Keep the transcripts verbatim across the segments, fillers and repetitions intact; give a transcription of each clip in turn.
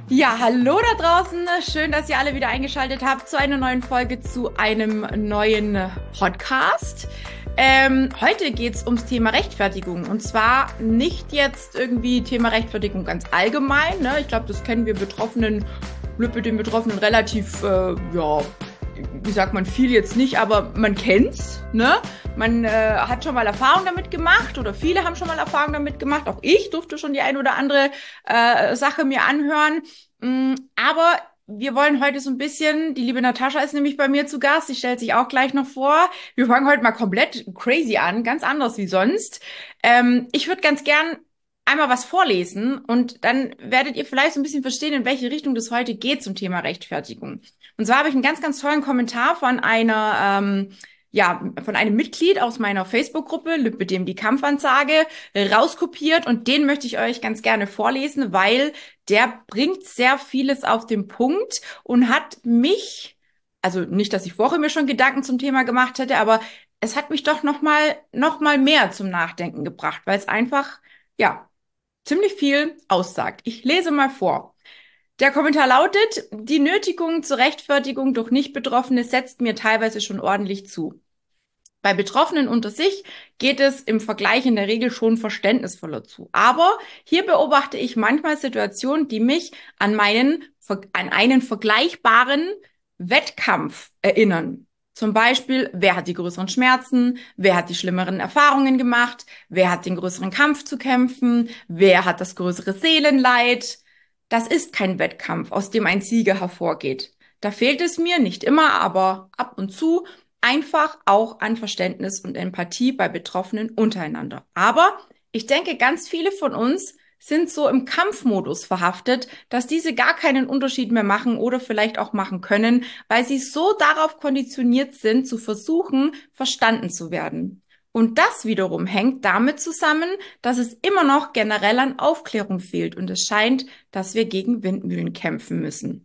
Ja, hallo da draußen. Schön, dass ihr alle wieder eingeschaltet habt zu einer neuen Folge, zu einem neuen Podcast. Ähm, heute geht's ums Thema Rechtfertigung. Und zwar nicht jetzt irgendwie Thema Rechtfertigung ganz allgemein. Ne? Ich glaube, das kennen wir Betroffenen, mit den Betroffenen relativ, äh, ja, wie sagt man, viel jetzt nicht, aber man kennt's, ne? Man äh, hat schon mal Erfahrung damit gemacht oder viele haben schon mal Erfahrung damit gemacht. Auch ich durfte schon die ein oder andere äh, Sache mir anhören. Mm, aber wir wollen heute so ein bisschen, die liebe Natascha ist nämlich bei mir zu Gast, die stellt sich auch gleich noch vor. Wir fangen heute mal komplett crazy an, ganz anders wie sonst. Ähm, ich würde ganz gern einmal was vorlesen und dann werdet ihr vielleicht so ein bisschen verstehen, in welche Richtung das heute geht zum Thema Rechtfertigung. Und zwar habe ich einen ganz, ganz tollen Kommentar von einer, ähm, ja, von einem Mitglied aus meiner Facebook-Gruppe, mit dem die Kampfansage, rauskopiert und den möchte ich euch ganz gerne vorlesen, weil der bringt sehr vieles auf den Punkt und hat mich, also nicht, dass ich vorher mir schon Gedanken zum Thema gemacht hätte, aber es hat mich doch noch mal, noch mal mehr zum Nachdenken gebracht, weil es einfach, ja, ziemlich viel aussagt. Ich lese mal vor. Der Kommentar lautet: Die Nötigung zur Rechtfertigung durch Nichtbetroffene setzt mir teilweise schon ordentlich zu. Bei Betroffenen unter sich geht es im Vergleich in der Regel schon verständnisvoller zu. Aber hier beobachte ich manchmal Situationen, die mich an meinen, an einen vergleichbaren Wettkampf erinnern. Zum Beispiel, wer hat die größeren Schmerzen? Wer hat die schlimmeren Erfahrungen gemacht? Wer hat den größeren Kampf zu kämpfen? Wer hat das größere Seelenleid? Das ist kein Wettkampf, aus dem ein Sieger hervorgeht. Da fehlt es mir nicht immer, aber ab und zu einfach auch an Verständnis und Empathie bei Betroffenen untereinander. Aber ich denke, ganz viele von uns sind so im Kampfmodus verhaftet, dass diese gar keinen Unterschied mehr machen oder vielleicht auch machen können, weil sie so darauf konditioniert sind, zu versuchen, verstanden zu werden. Und das wiederum hängt damit zusammen, dass es immer noch generell an Aufklärung fehlt und es scheint, dass wir gegen Windmühlen kämpfen müssen.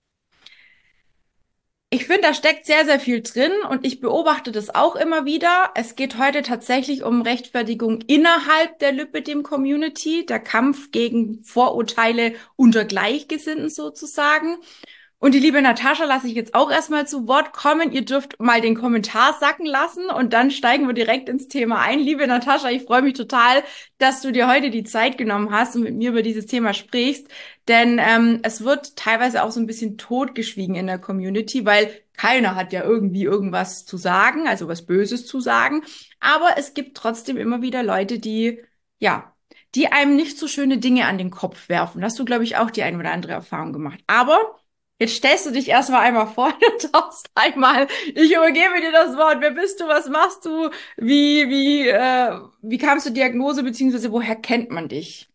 Ich finde, da steckt sehr, sehr viel drin und ich beobachte das auch immer wieder. Es geht heute tatsächlich um Rechtfertigung innerhalb der Lipidem-Community, der Kampf gegen Vorurteile unter Gleichgesinnten sozusagen. Und die liebe Natascha lasse ich jetzt auch erstmal zu Wort kommen. Ihr dürft mal den Kommentar sacken lassen und dann steigen wir direkt ins Thema ein. Liebe Natascha, ich freue mich total, dass du dir heute die Zeit genommen hast und mit mir über dieses Thema sprichst. Denn ähm, es wird teilweise auch so ein bisschen totgeschwiegen in der Community, weil keiner hat ja irgendwie irgendwas zu sagen, also was Böses zu sagen. Aber es gibt trotzdem immer wieder Leute, die, ja, die einem nicht so schöne Dinge an den Kopf werfen. Da hast du, glaube ich, auch die ein oder andere Erfahrung gemacht. Aber jetzt stellst du dich erstmal einmal vor, du darfst einmal, ich übergebe dir das Wort. Wer bist du? Was machst du? Wie, wie, äh, wie kamst du zur Diagnose, beziehungsweise woher kennt man dich?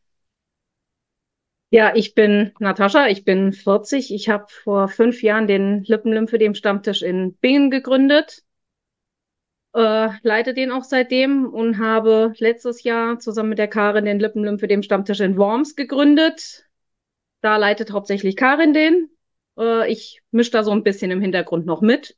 Ja, ich bin Natascha, ich bin vierzig. Ich habe vor fünf Jahren den Lippenlymphödem-Stammtisch in Bingen gegründet, äh, leite den auch seitdem und habe letztes Jahr zusammen mit der Karin den Lippenlymphödem-Stammtisch in Worms gegründet. Da leitet hauptsächlich Karin den. Äh, ich mische da so ein bisschen im Hintergrund noch mit.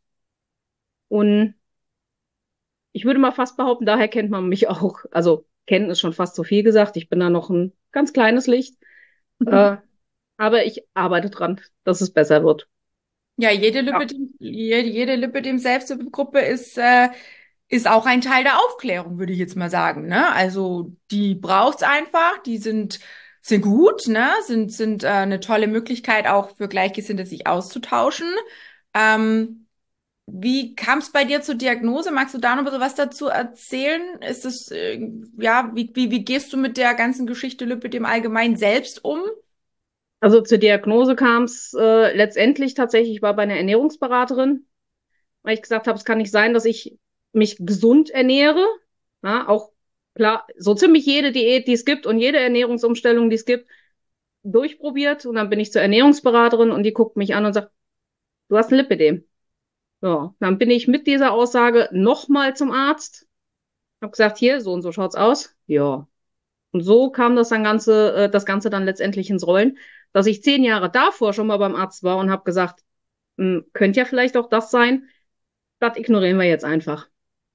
Und ich würde mal fast behaupten, daher kennt man mich auch. Also kennen ist schon fast zu viel gesagt. Ich bin da noch ein ganz kleines Licht. Äh, aber ich arbeite dran, dass es besser wird. Ja, jede Ja. Lipidem, jede, jede Lipidem-Selbsthilfegruppe ist, äh, ist auch ein Teil der Aufklärung, würde ich jetzt mal sagen, ne? Also, die braucht's einfach, die sind, sind gut, ne? Sind, sind, äh, eine tolle Möglichkeit auch für Gleichgesinnte sich auszutauschen. Ähm, Wie kam es bei dir zur Diagnose? Magst du da noch so was dazu erzählen? Ist es, äh, ja, wie, wie, wie gehst du mit der ganzen Geschichte Lipidem allgemein selbst um? Also zur Diagnose kam es äh, letztendlich tatsächlich, ich war bei einer Ernährungsberaterin, weil ich gesagt habe, es kann nicht sein, dass ich mich gesund ernähre. Ja, auch klar, so ziemlich jede Diät, die es gibt und jede Ernährungsumstellung, die es gibt, durchprobiert. Und dann bin ich zur Ernährungsberaterin und die guckt mich an und sagt, du hast ein Lipidem. Ja, dann bin ich mit dieser Aussage nochmal zum Arzt, habe gesagt, hier, so und so schaut's aus. Ja. Und so kam das dann Ganze, äh, das Ganze dann letztendlich ins Rollen, dass ich zehn Jahre davor schon mal beim Arzt war und habe gesagt, hm, könnte ja vielleicht auch das sein. Das ignorieren wir jetzt einfach.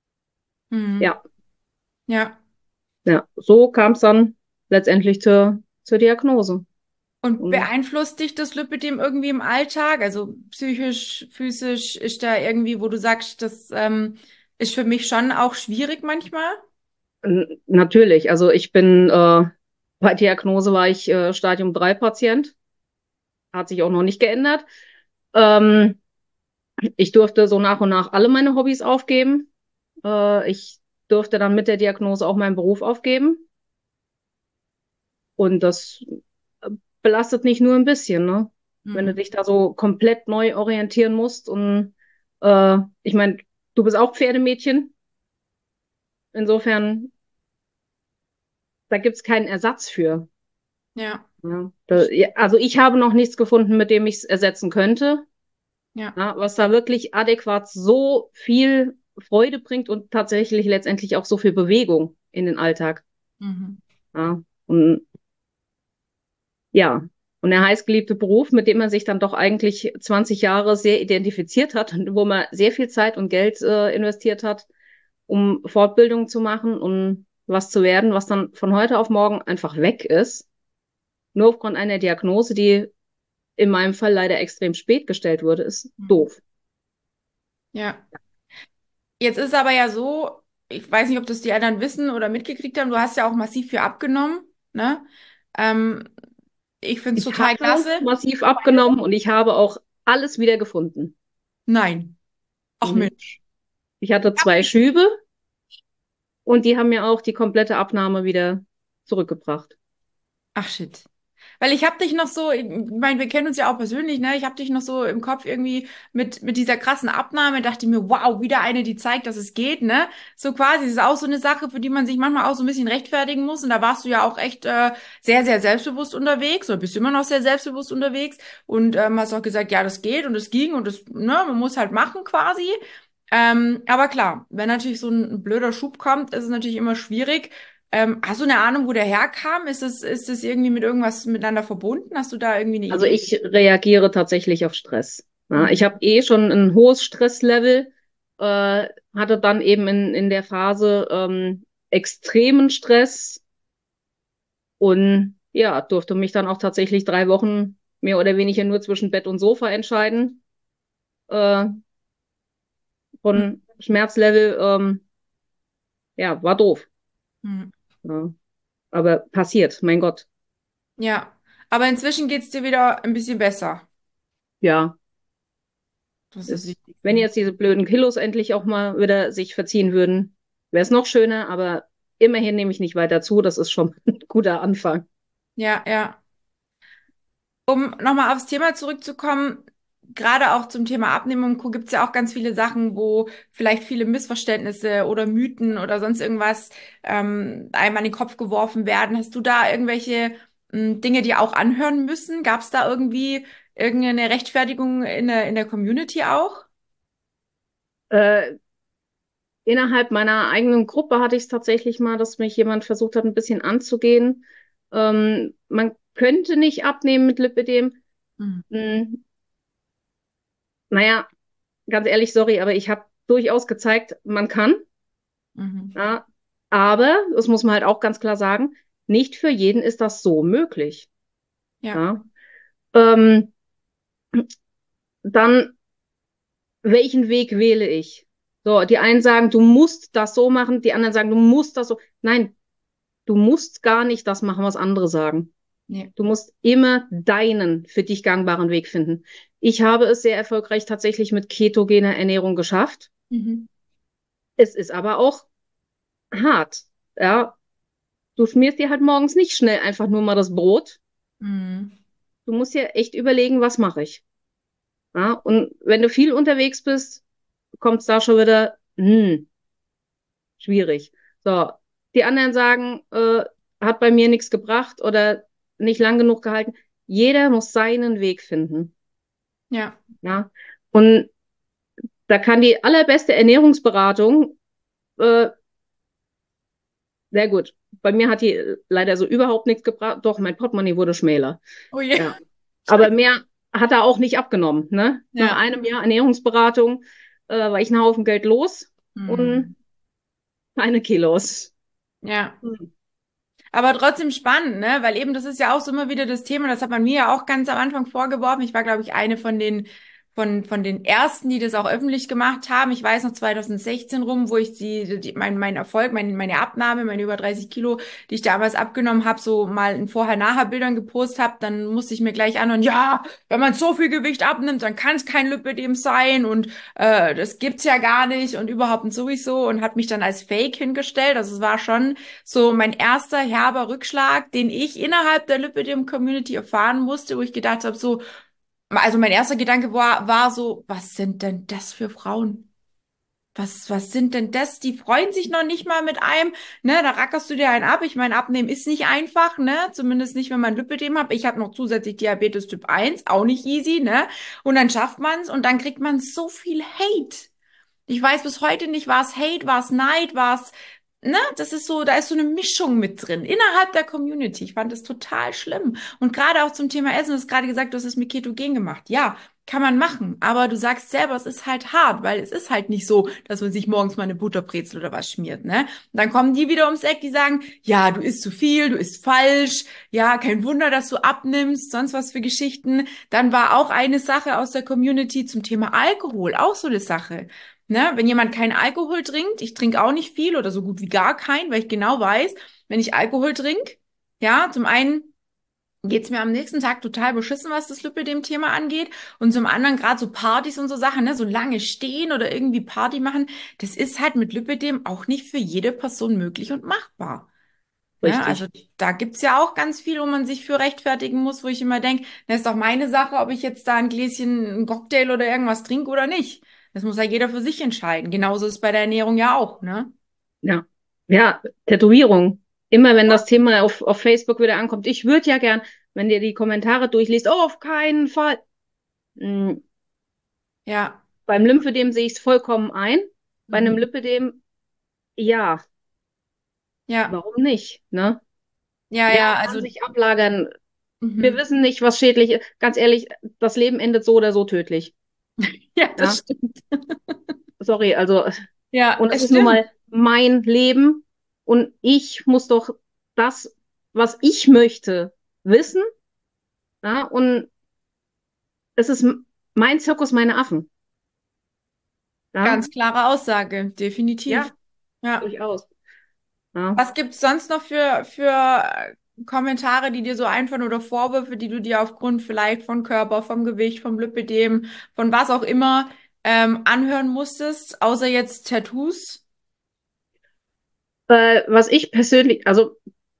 Mhm. Ja, Ja. ja. So kam es dann letztendlich zur, zur Diagnose. Und Und beeinflusst dich das Lipidem irgendwie im Alltag? Also psychisch, physisch, ist da irgendwie, wo du sagst, das ähm, ist für mich schon auch schwierig manchmal? n- natürlich, also ich bin, äh, bei Diagnose war ich äh, Stadium drei Patient, hat sich auch noch nicht geändert. Ähm, Ich durfte so nach und nach alle meine Hobbys aufgeben. Äh, ich durfte dann mit der Diagnose auch meinen Beruf aufgeben. Und das äh, belastet nicht nur ein bisschen, ne? Wenn du Hm. dich da so komplett neu orientieren musst. Und äh, ich meine, du bist auch Pferdemädchen. Insofern, da gibt's keinen Ersatz für. Ja, Ja, da, ja, also ich habe noch nichts gefunden, mit dem ich es ersetzen könnte. ja. Ja, was da wirklich adäquat so viel Freude bringt und tatsächlich letztendlich auch so viel Bewegung in den Alltag. Mhm. Ja, und ja, und der heißgeliebte Beruf, mit dem man sich dann doch eigentlich zwanzig Jahre sehr identifiziert hat und wo man sehr viel Zeit und Geld äh, investiert hat, um Fortbildung zu machen und was zu werden, was dann von heute auf morgen einfach weg ist, nur aufgrund einer Diagnose, die in meinem Fall leider extrem spät gestellt wurde, ist Mhm. doof. Ja. Jetzt ist aber ja so, ich weiß nicht, ob das die anderen wissen oder mitgekriegt haben, du hast ja auch massiv viel abgenommen, ne? Ähm, Ich finde es Ich total hatte klasse. massiv abgenommen und ich habe auch alles wieder gefunden. Nein. Ach Mhm. Mensch. Ich hatte zwei Schübe und die haben mir auch die komplette Abnahme wieder zurückgebracht. Ach shit. Weil ich habe dich noch so, ich meine, wir kennen uns ja auch persönlich, ne? Ich habe dich noch so im Kopf irgendwie mit mit dieser krassen Abnahme, dachte mir, wow, wieder eine, die zeigt, dass es geht, ne? So quasi, das ist auch so eine Sache, für die man sich manchmal auch so ein bisschen rechtfertigen muss. Und da warst du ja auch echt äh, sehr, sehr selbstbewusst unterwegs oder bist immer noch sehr selbstbewusst unterwegs und ähm, hast auch gesagt, ja, das geht und es ging und das, ne, man muss halt machen quasi. Ähm, aber klar, wenn natürlich so ein blöder Schub kommt, ist es natürlich immer schwierig. Ähm, hast du eine Ahnung, wo der herkam? Ist es, ist es irgendwie mit irgendwas miteinander verbunden? Hast du da irgendwie eine Also Idee? ich reagiere tatsächlich auf Stress. Ja, ich Mhm. habe eh schon ein hohes Stresslevel, äh, hatte dann eben in, in der Phase ähm, extremen Stress und ja, durfte mich dann auch tatsächlich drei Wochen mehr oder weniger nur zwischen Bett und Sofa entscheiden. Äh, von Schmerzlevel, ähm, ja, war doof. Mhm. Ja, aber passiert, mein Gott. Ja, aber inzwischen geht's dir wieder ein bisschen besser. Ja, Das ist das ist, Wichtigste, wenn ja. jetzt diese blöden Kilos endlich auch mal wieder sich verziehen würden, wäre es noch schöner, aber immerhin nehme ich nicht weiter zu. Das ist schon ein guter Anfang. Ja, ja. Um nochmal aufs Thema zurückzukommen, gerade auch zum Thema Abnehmen und Co. gibt es ja auch ganz viele Sachen, wo vielleicht viele Missverständnisse oder Mythen oder sonst irgendwas ähm, einem an den Kopf geworfen werden. Hast du da irgendwelche m, Dinge, die auch anhören müssen? Gab es da irgendwie irgendeine Rechtfertigung in der, in der Community auch? Äh, innerhalb meiner eigenen Gruppe hatte ich es tatsächlich mal, dass mich jemand versucht hat, ein bisschen anzugehen. Ähm, man könnte nicht abnehmen mit Lipidem. Mhm. Hm, naja, ganz ehrlich, sorry, aber ich habe durchaus gezeigt, man kann. Mhm. Ja, aber, das muss man halt auch ganz klar sagen, nicht für jeden ist das so möglich. Ja. Ja. Ähm, dann, welchen Weg wähle ich? So, die einen sagen, du musst das so machen, die anderen sagen, du musst das so. Nein, du musst gar nicht das machen, was andere sagen. Nee. Du musst immer deinen für dich gangbaren Weg finden. Ich habe es sehr erfolgreich tatsächlich mit ketogener Ernährung geschafft. Mhm. Es ist aber auch hart. Ja, du schmierst dir halt morgens nicht schnell einfach nur mal das Brot. Mhm. Du musst dir echt überlegen, was mache ich? Ja, und wenn du viel unterwegs bist, kommt es da schon wieder, hm, schwierig. So, die anderen sagen, äh, hat bei mir nichts gebracht oder nicht lang genug gehalten. Jeder muss seinen Weg finden. Ja. Ja, und da kann die allerbeste Ernährungsberatung, äh, sehr gut. Bei mir hat die leider so überhaupt nichts gebracht. Doch, mein Portemonnaie wurde schmäler. Oh je. Ja. Aber mehr hat er auch nicht abgenommen, ne? Nach Ja. einem Jahr Ernährungsberatung äh, war ich einen Haufen Geld los und Mhm. keine Kilos. Ja. Hm. Aber trotzdem spannend, ne? Weil eben das ist ja auch so immer wieder das Thema, das hat man mir ja auch ganz am Anfang vorgeworfen. Ich war, glaube ich, eine von den von von den ersten, die das auch öffentlich gemacht haben. Ich weiß noch zwanzig sechzehn rum, wo ich die, die mein mein Erfolg, mein, meine Abnahme, meine über dreißig Kilo, die ich damals abgenommen habe, so mal in Vorher-Nachher-Bildern gepostet habe. Dann musste ich mir gleich anhören, ja, wenn man so viel Gewicht abnimmt, dann kann es kein Lipödem sein und äh, das gibt's ja gar nicht und überhaupt und sowieso und hat mich dann als Fake hingestellt. Also es war schon so mein erster herber Rückschlag, den ich innerhalb der Lipidem-Community erfahren musste, wo ich gedacht habe, so, also mein erster Gedanke war, war so, was sind denn das für Frauen? Was, was sind denn das? Die freuen sich noch nicht mal mit einem, ne? Da rackerst du dir einen ab. Ich meine, abnehmen ist nicht einfach, ne? Zumindest nicht, wenn man Lipidem hat. Ich habe noch zusätzlich Diabetes Typ eins, auch nicht easy, ne? Und dann schafft man's und dann kriegt man so viel Hate. Ich weiß bis heute nicht, war es Hate, war es Neid, war es, ne? Das ist so, da ist so eine Mischung mit drin innerhalb der Community. Ich fand das total schlimm. Und gerade auch zum Thema Essen, du hast gerade gesagt, du hast es mit Ketogen gemacht. Ja, kann man machen. Aber du sagst selber, es ist halt hart, weil es ist halt nicht so, dass man sich morgens mal eine Butterbrezel oder was schmiert, ne? Und dann kommen die wieder ums Eck, die sagen, ja, du isst zu viel, du isst falsch, ja, kein Wunder, dass du abnimmst, sonst was für Geschichten. Dann war auch eine Sache aus der Community zum Thema Alkohol, auch so eine Sache. Ne, wenn jemand keinen Alkohol trinkt, ich trinke auch nicht viel oder so gut wie gar keinen, weil ich genau weiß, wenn ich Alkohol trinke, ja, zum einen geht's mir am nächsten Tag total beschissen, was das Lipödem-Thema angeht. Und zum anderen gerade so Partys und so Sachen, ne, so lange stehen oder irgendwie Party machen, das ist halt mit Lipödem auch nicht für jede Person möglich und machbar. Ne, also Richtig. da gibt's ja auch ganz viel, wo man sich für rechtfertigen muss, wo ich immer denke, das ist doch meine Sache, ob ich jetzt da ein Gläschen, einen Cocktail oder irgendwas trinke oder nicht. Das muss ja jeder für sich entscheiden. Genauso ist es bei der Ernährung ja auch, ne? Ja. Ja, Tätowierung. Immer wenn das Thema auf, auf Facebook wieder ankommt. Ich würde ja gern, wenn dir die Kommentare durchliest, oh, auf keinen Fall. Hm, Ja. beim Lymphödem sehe ich es vollkommen ein. Bei einem Mhm. Lipödem, ja, Ja. warum nicht, ne? Ja, Ja, ja, kann also, sich ablagern. Wir mhm. wissen nicht, was schädlich ist. Ganz ehrlich, das Leben endet so oder so tödlich. Ja, das Ja, stimmt. sorry, also, Ja, und es es ist nun stimmt. mal mein Leben und ich muss doch das, was ich möchte, wissen. Ja, und es ist m- mein Zirkus, meine Affen. Ja, Ganz klare Aussage, definitiv. ja, Ja. durchaus. Ja. Was gibt's sonst noch für, für äh, Kommentare, die dir so einfallen oder Vorwürfe, die du dir aufgrund vielleicht von Körper, vom Gewicht, vom Lipidem, von was auch immer ähm, anhören musstest, außer jetzt Tattoos? Äh, was ich persönlich, also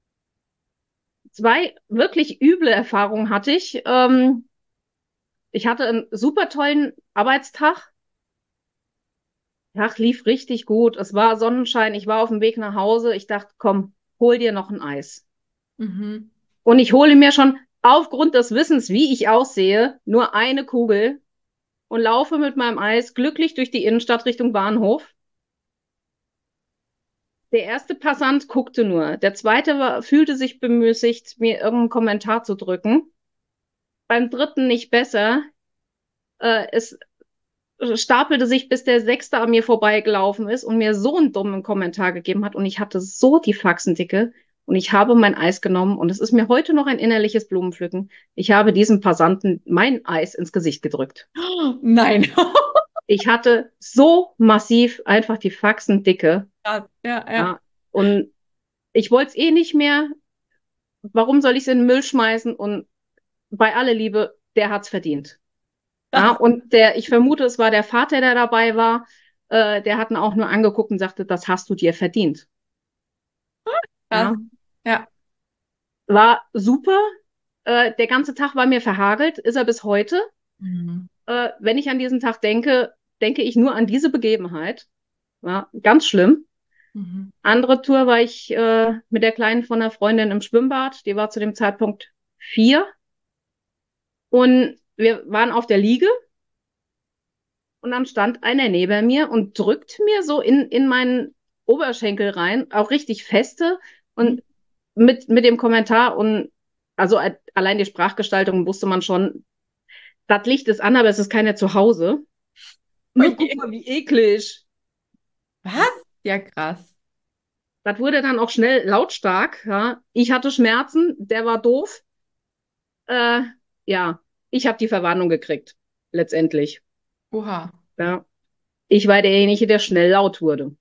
zwei wirklich üble Erfahrungen hatte ich. Ähm, ich hatte einen super tollen Arbeitstag. Tag lief richtig gut. Es war Sonnenschein. Ich war auf dem Weg nach Hause. Ich dachte, komm, hol dir noch ein Eis. Mhm. Und ich hole mir schon aufgrund des Wissens, wie ich aussehe, nur eine Kugel und laufe mit meinem Eis glücklich durch die Innenstadt Richtung Bahnhof. Der erste Passant guckte nur. Der zweite war, fühlte sich bemüßigt, mir irgendeinen Kommentar zu drücken. Beim dritten nicht besser. Äh, es stapelte sich, bis der Sechste an mir vorbeigelaufen ist und mir so einen dummen Kommentar gegeben hat. Und ich hatte so die Faxendicke und ich habe mein Eis genommen und es ist mir heute noch ein innerliches Blumenpflücken. Ich habe diesem Passanten mein Eis ins Gesicht gedrückt. Oh, nein. Ich hatte so massiv einfach die Faxendicke. Krass. Ja, ja. Ja, und ich wollte es eh nicht mehr. Warum soll ich es in den Müll schmeißen? Und bei aller Liebe, der hat's verdient. Ja, Krass. und der, ich vermute, es war der Vater, der dabei war, äh, der hat ihn auch nur angeguckt und sagte, das hast du dir verdient. Krass. Ja, Ja. war super. Äh, der ganze Tag war mir verhagelt, ist er bis heute. Mhm. Äh, wenn ich an diesen Tag denke, denke ich nur an diese Begebenheit. Ja, ganz schlimm. Mhm. Andere Tour war ich äh, mit der Kleinen von einer Freundin im Schwimmbad. Die war zu dem Zeitpunkt vier. Und wir waren auf der Liege und dann stand einer neben mir und drückt mir so in, in meinen Oberschenkel rein, auch richtig feste Mhm. und mit, mit dem Kommentar und also allein die Sprachgestaltung wusste man schon, das Licht ist an, aber es ist keiner zu Hause. Oh Nur guck je. mal, wie eklig. Was? Ja, krass. Das wurde dann auch schnell lautstark. Ja. Ich hatte Schmerzen, der war doof. Äh, ja, ich habe die Verwarnung gekriegt, letztendlich. Oha. Ja. Ich war derjenige, der schnell laut wurde.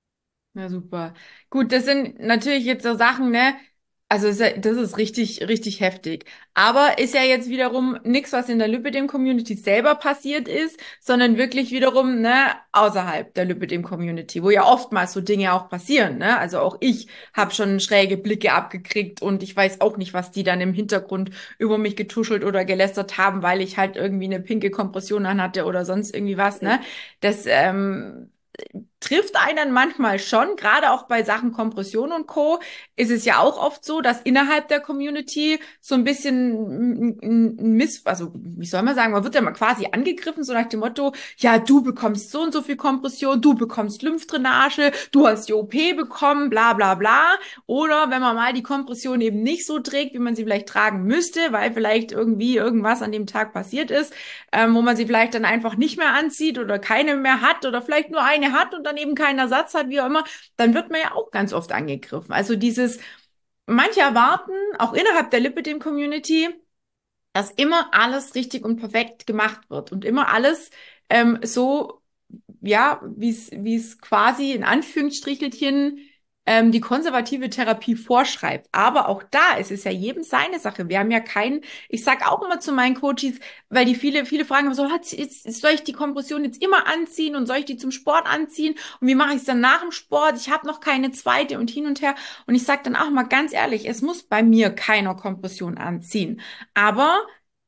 Ja, super. Gut, das sind natürlich jetzt so Sachen, ne? Also ist ja, das ist richtig, richtig heftig. Aber ist ja jetzt wiederum nichts, was in der Lipidem-Community selber passiert ist, sondern wirklich wiederum, ne, außerhalb der Lipidem-Community, wo ja oftmals so Dinge auch passieren, ne? Also auch ich habe schon schräge Blicke abgekriegt und ich weiß auch nicht, was die dann im Hintergrund über mich getuschelt oder gelästert haben, weil ich halt irgendwie eine pinke Kompression anhatte oder sonst irgendwie was, ne? Das, ähm, trifft einen manchmal schon, gerade auch bei Sachen Kompression und Co. ist es ja auch oft so, dass innerhalb der Community so ein bisschen ein Miss, also wie soll man sagen, man wird ja mal quasi angegriffen, so nach dem Motto, ja, du bekommst so und so viel Kompression, du bekommst Lymphdrainage, du hast die O P bekommen, bla bla bla. Oder wenn man mal die Kompression eben nicht so trägt, wie man sie vielleicht tragen müsste, weil vielleicht irgendwie irgendwas an dem Tag passiert ist, ähm, wo man sie vielleicht dann einfach nicht mehr anzieht oder keine mehr hat oder vielleicht nur eine hat und dann eben keinen Ersatz hat, wie auch immer, dann wird man ja auch ganz oft angegriffen. Also dieses, manche erwarten, auch innerhalb der Lipidem-Community, dass immer alles richtig und perfekt gemacht wird und immer alles ähm, so, ja, wie es, wie es quasi in Anführungsstrichelchen ähm, die konservative Therapie vorschreibt. Aber auch da ist es ja jedem seine Sache. Wir haben ja keinen, ich sag auch immer zu meinen Coaches, weil die viele, viele fragen immer so, jetzt, soll ich die Kompression jetzt immer anziehen und soll ich die zum Sport anziehen? Und wie mache ich es dann nach dem Sport? Ich habe noch keine zweite und hin und her. Und ich sage dann auch mal ganz ehrlich, es muss bei mir keiner Kompression anziehen. Aber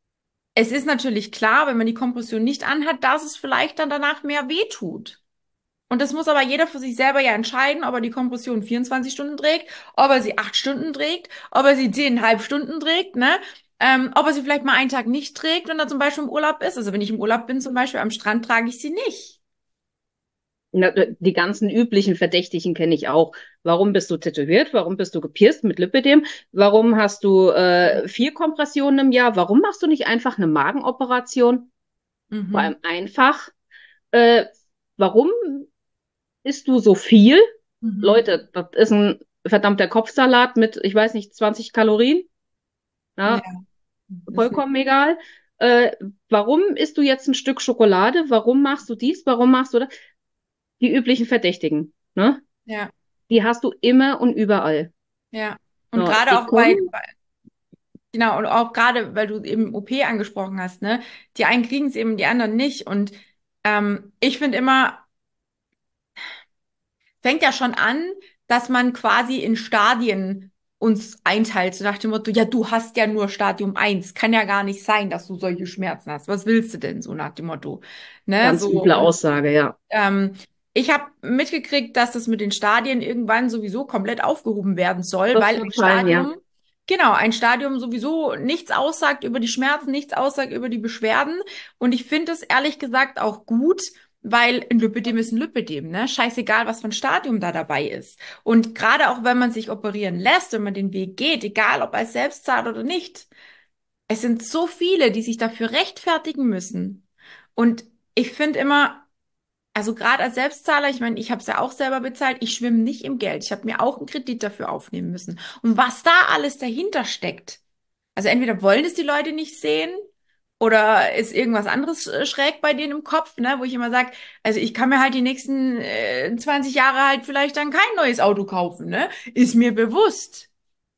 es ist natürlich klar, wenn man die Kompression nicht anhat, dass es vielleicht dann danach mehr wehtut. Und das muss aber jeder für sich selber ja entscheiden, ob er die Kompression vierundzwanzig Stunden trägt, ob er sie acht Stunden trägt, ob er sie zehn Komma fünf Stunden trägt, ne? Ähm, ob er sie vielleicht mal einen Tag nicht trägt, wenn er zum Beispiel im Urlaub ist. Also wenn ich im Urlaub bin, zum Beispiel am Strand, trage ich sie nicht. Na, die ganzen üblichen Verdächtigen kenne ich auch. Warum bist du tätowiert? Warum bist du gepierst mit Lipidem? Warum hast du äh, vier Kompressionen im Jahr? Warum machst du nicht einfach eine Magenoperation? Vor Mhm. allem einfach. Äh, warum isst du so viel? Mhm. Leute, das ist ein verdammter Kopfsalat mit, ich weiß nicht, zwanzig Kalorien. Ja, Ja, deswegen. vollkommen egal. Äh, warum isst du jetzt ein Stück Schokolade? Warum machst du dies? Warum machst du das? Die üblichen Verdächtigen, ne? Ja, Die hast du immer und überall. ja. Und So, gerade die auch bei, kommen, genau, und auch gerade, weil du eben O P angesprochen hast, ne? Die einen kriegen es eben, die anderen nicht. Und ähm, ich finde immer, fängt ja schon an, dass man quasi in Stadien uns einteilt, so nach dem Motto, ja, du hast ja nur Stadium eins, kann ja gar nicht sein, dass du solche Schmerzen hast. Was willst du denn, so nach dem Motto? Ne, ganz so, üble und Aussage, ja. ähm, ich habe mitgekriegt, dass das mit den Stadien irgendwann sowieso komplett aufgehoben werden soll, Das weil wird ein fallen, ja. Stadium, genau, ein Stadium sowieso nichts aussagt über die Schmerzen, nichts aussagt über die Beschwerden. Und ich finde es ehrlich gesagt auch gut, weil ein Lipödem ist ein Lipödem, ne? Scheißegal, was für ein Stadium da dabei ist. Und gerade auch wenn man sich operieren lässt, wenn man den Weg geht, egal ob als Selbstzahler oder nicht, es sind so viele, die sich dafür rechtfertigen müssen. Und ich finde immer, also gerade als Selbstzahler, ich meine, ich habe es ja auch selber bezahlt, ich schwimme nicht im Geld. Ich habe mir auch einen Kredit dafür aufnehmen müssen. Und was da alles dahinter steckt, also entweder wollen es die Leute nicht sehen oder ist irgendwas anderes äh, schräg bei denen im Kopf, ne, wo ich immer sage, also ich kann mir halt die nächsten äh, zwanzig Jahre halt vielleicht dann kein neues Auto kaufen, ne? Ist mir bewusst.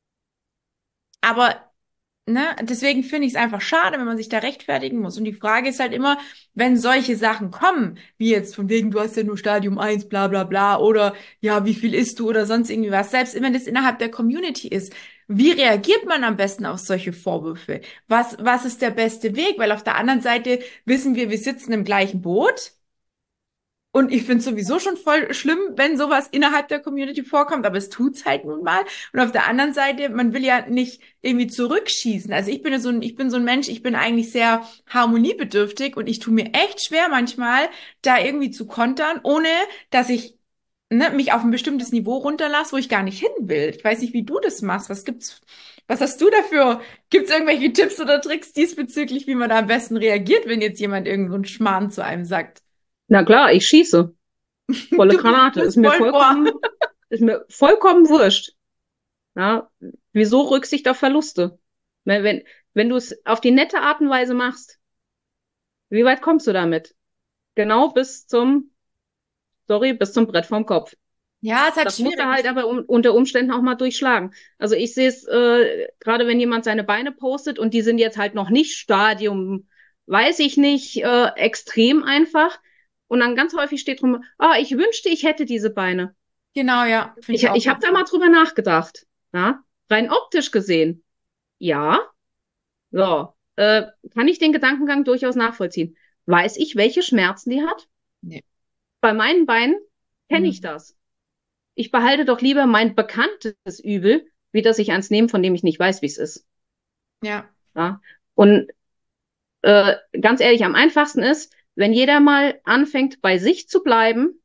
Aber ne, deswegen finde ich es einfach schade, wenn man sich da rechtfertigen muss. Und die Frage ist halt immer, wenn solche Sachen kommen, wie jetzt von wegen, du hast ja nur Stadium eins, bla bla bla, oder ja, wie viel isst du oder sonst irgendwie was, selbst wenn das innerhalb der Community ist, wie reagiert man am besten auf solche Vorwürfe? Was, was ist der beste Weg? Weil auf der anderen Seite wissen wir, wir sitzen im gleichen Boot. Und ich finde es sowieso schon voll schlimm, wenn sowas innerhalb der Community vorkommt, aber es tut's halt nun mal. Und auf der anderen Seite, man will ja nicht irgendwie zurückschießen. Also ich bin ja so ein, ich bin so ein Mensch, ich bin eigentlich sehr harmoniebedürftig und ich tue mir echt schwer manchmal, da irgendwie zu kontern, ohne dass ich ne, mich auf ein bestimmtes Niveau runterlasse, wo ich gar nicht hin will. Ich weiß nicht, wie du das machst. Was gibt's, was hast du dafür? Gibt's irgendwelche Tipps oder Tricks diesbezüglich, wie man da am besten reagiert, wenn jetzt jemand irgendeinen Schmarrn zu einem sagt? Na klar, ich schieße. Volle Du Granate. Ist bist mir voll vor. vollkommen. Ist mir vollkommen wurscht. Ja, wieso Rücksicht auf Verluste? Wenn, wenn, wenn du es auf die nette Art und Weise machst, wie weit kommst du damit? Genau bis zum, sorry, bis zum Brett vorm Kopf. Ja, ist halt Das muss er schwierig. halt aber um, unter Umständen auch mal durchschlagen. Also ich sehe es, äh, gerade wenn jemand seine Beine postet und die sind jetzt halt noch nicht Stadium, weiß ich nicht, äh, extrem einfach. Und dann ganz häufig steht drum, ah, ich wünschte, ich hätte diese Beine. Genau, ja, finde Ich, ich auch. ich habe da mal drüber nachgedacht. Ja? Rein optisch gesehen, ja. So, äh, kann ich den Gedankengang durchaus nachvollziehen. Weiß ich, welche Schmerzen die hat? Nee. Bei meinen Beinen kenne ich Hm. das. Ich behalte doch lieber mein bekanntes Übel, wie dass ich eins nehme, von dem ich nicht weiß, wie es ist. Ja. Ja? Und äh, ganz ehrlich, am einfachsten ist, wenn jeder mal anfängt, bei sich zu bleiben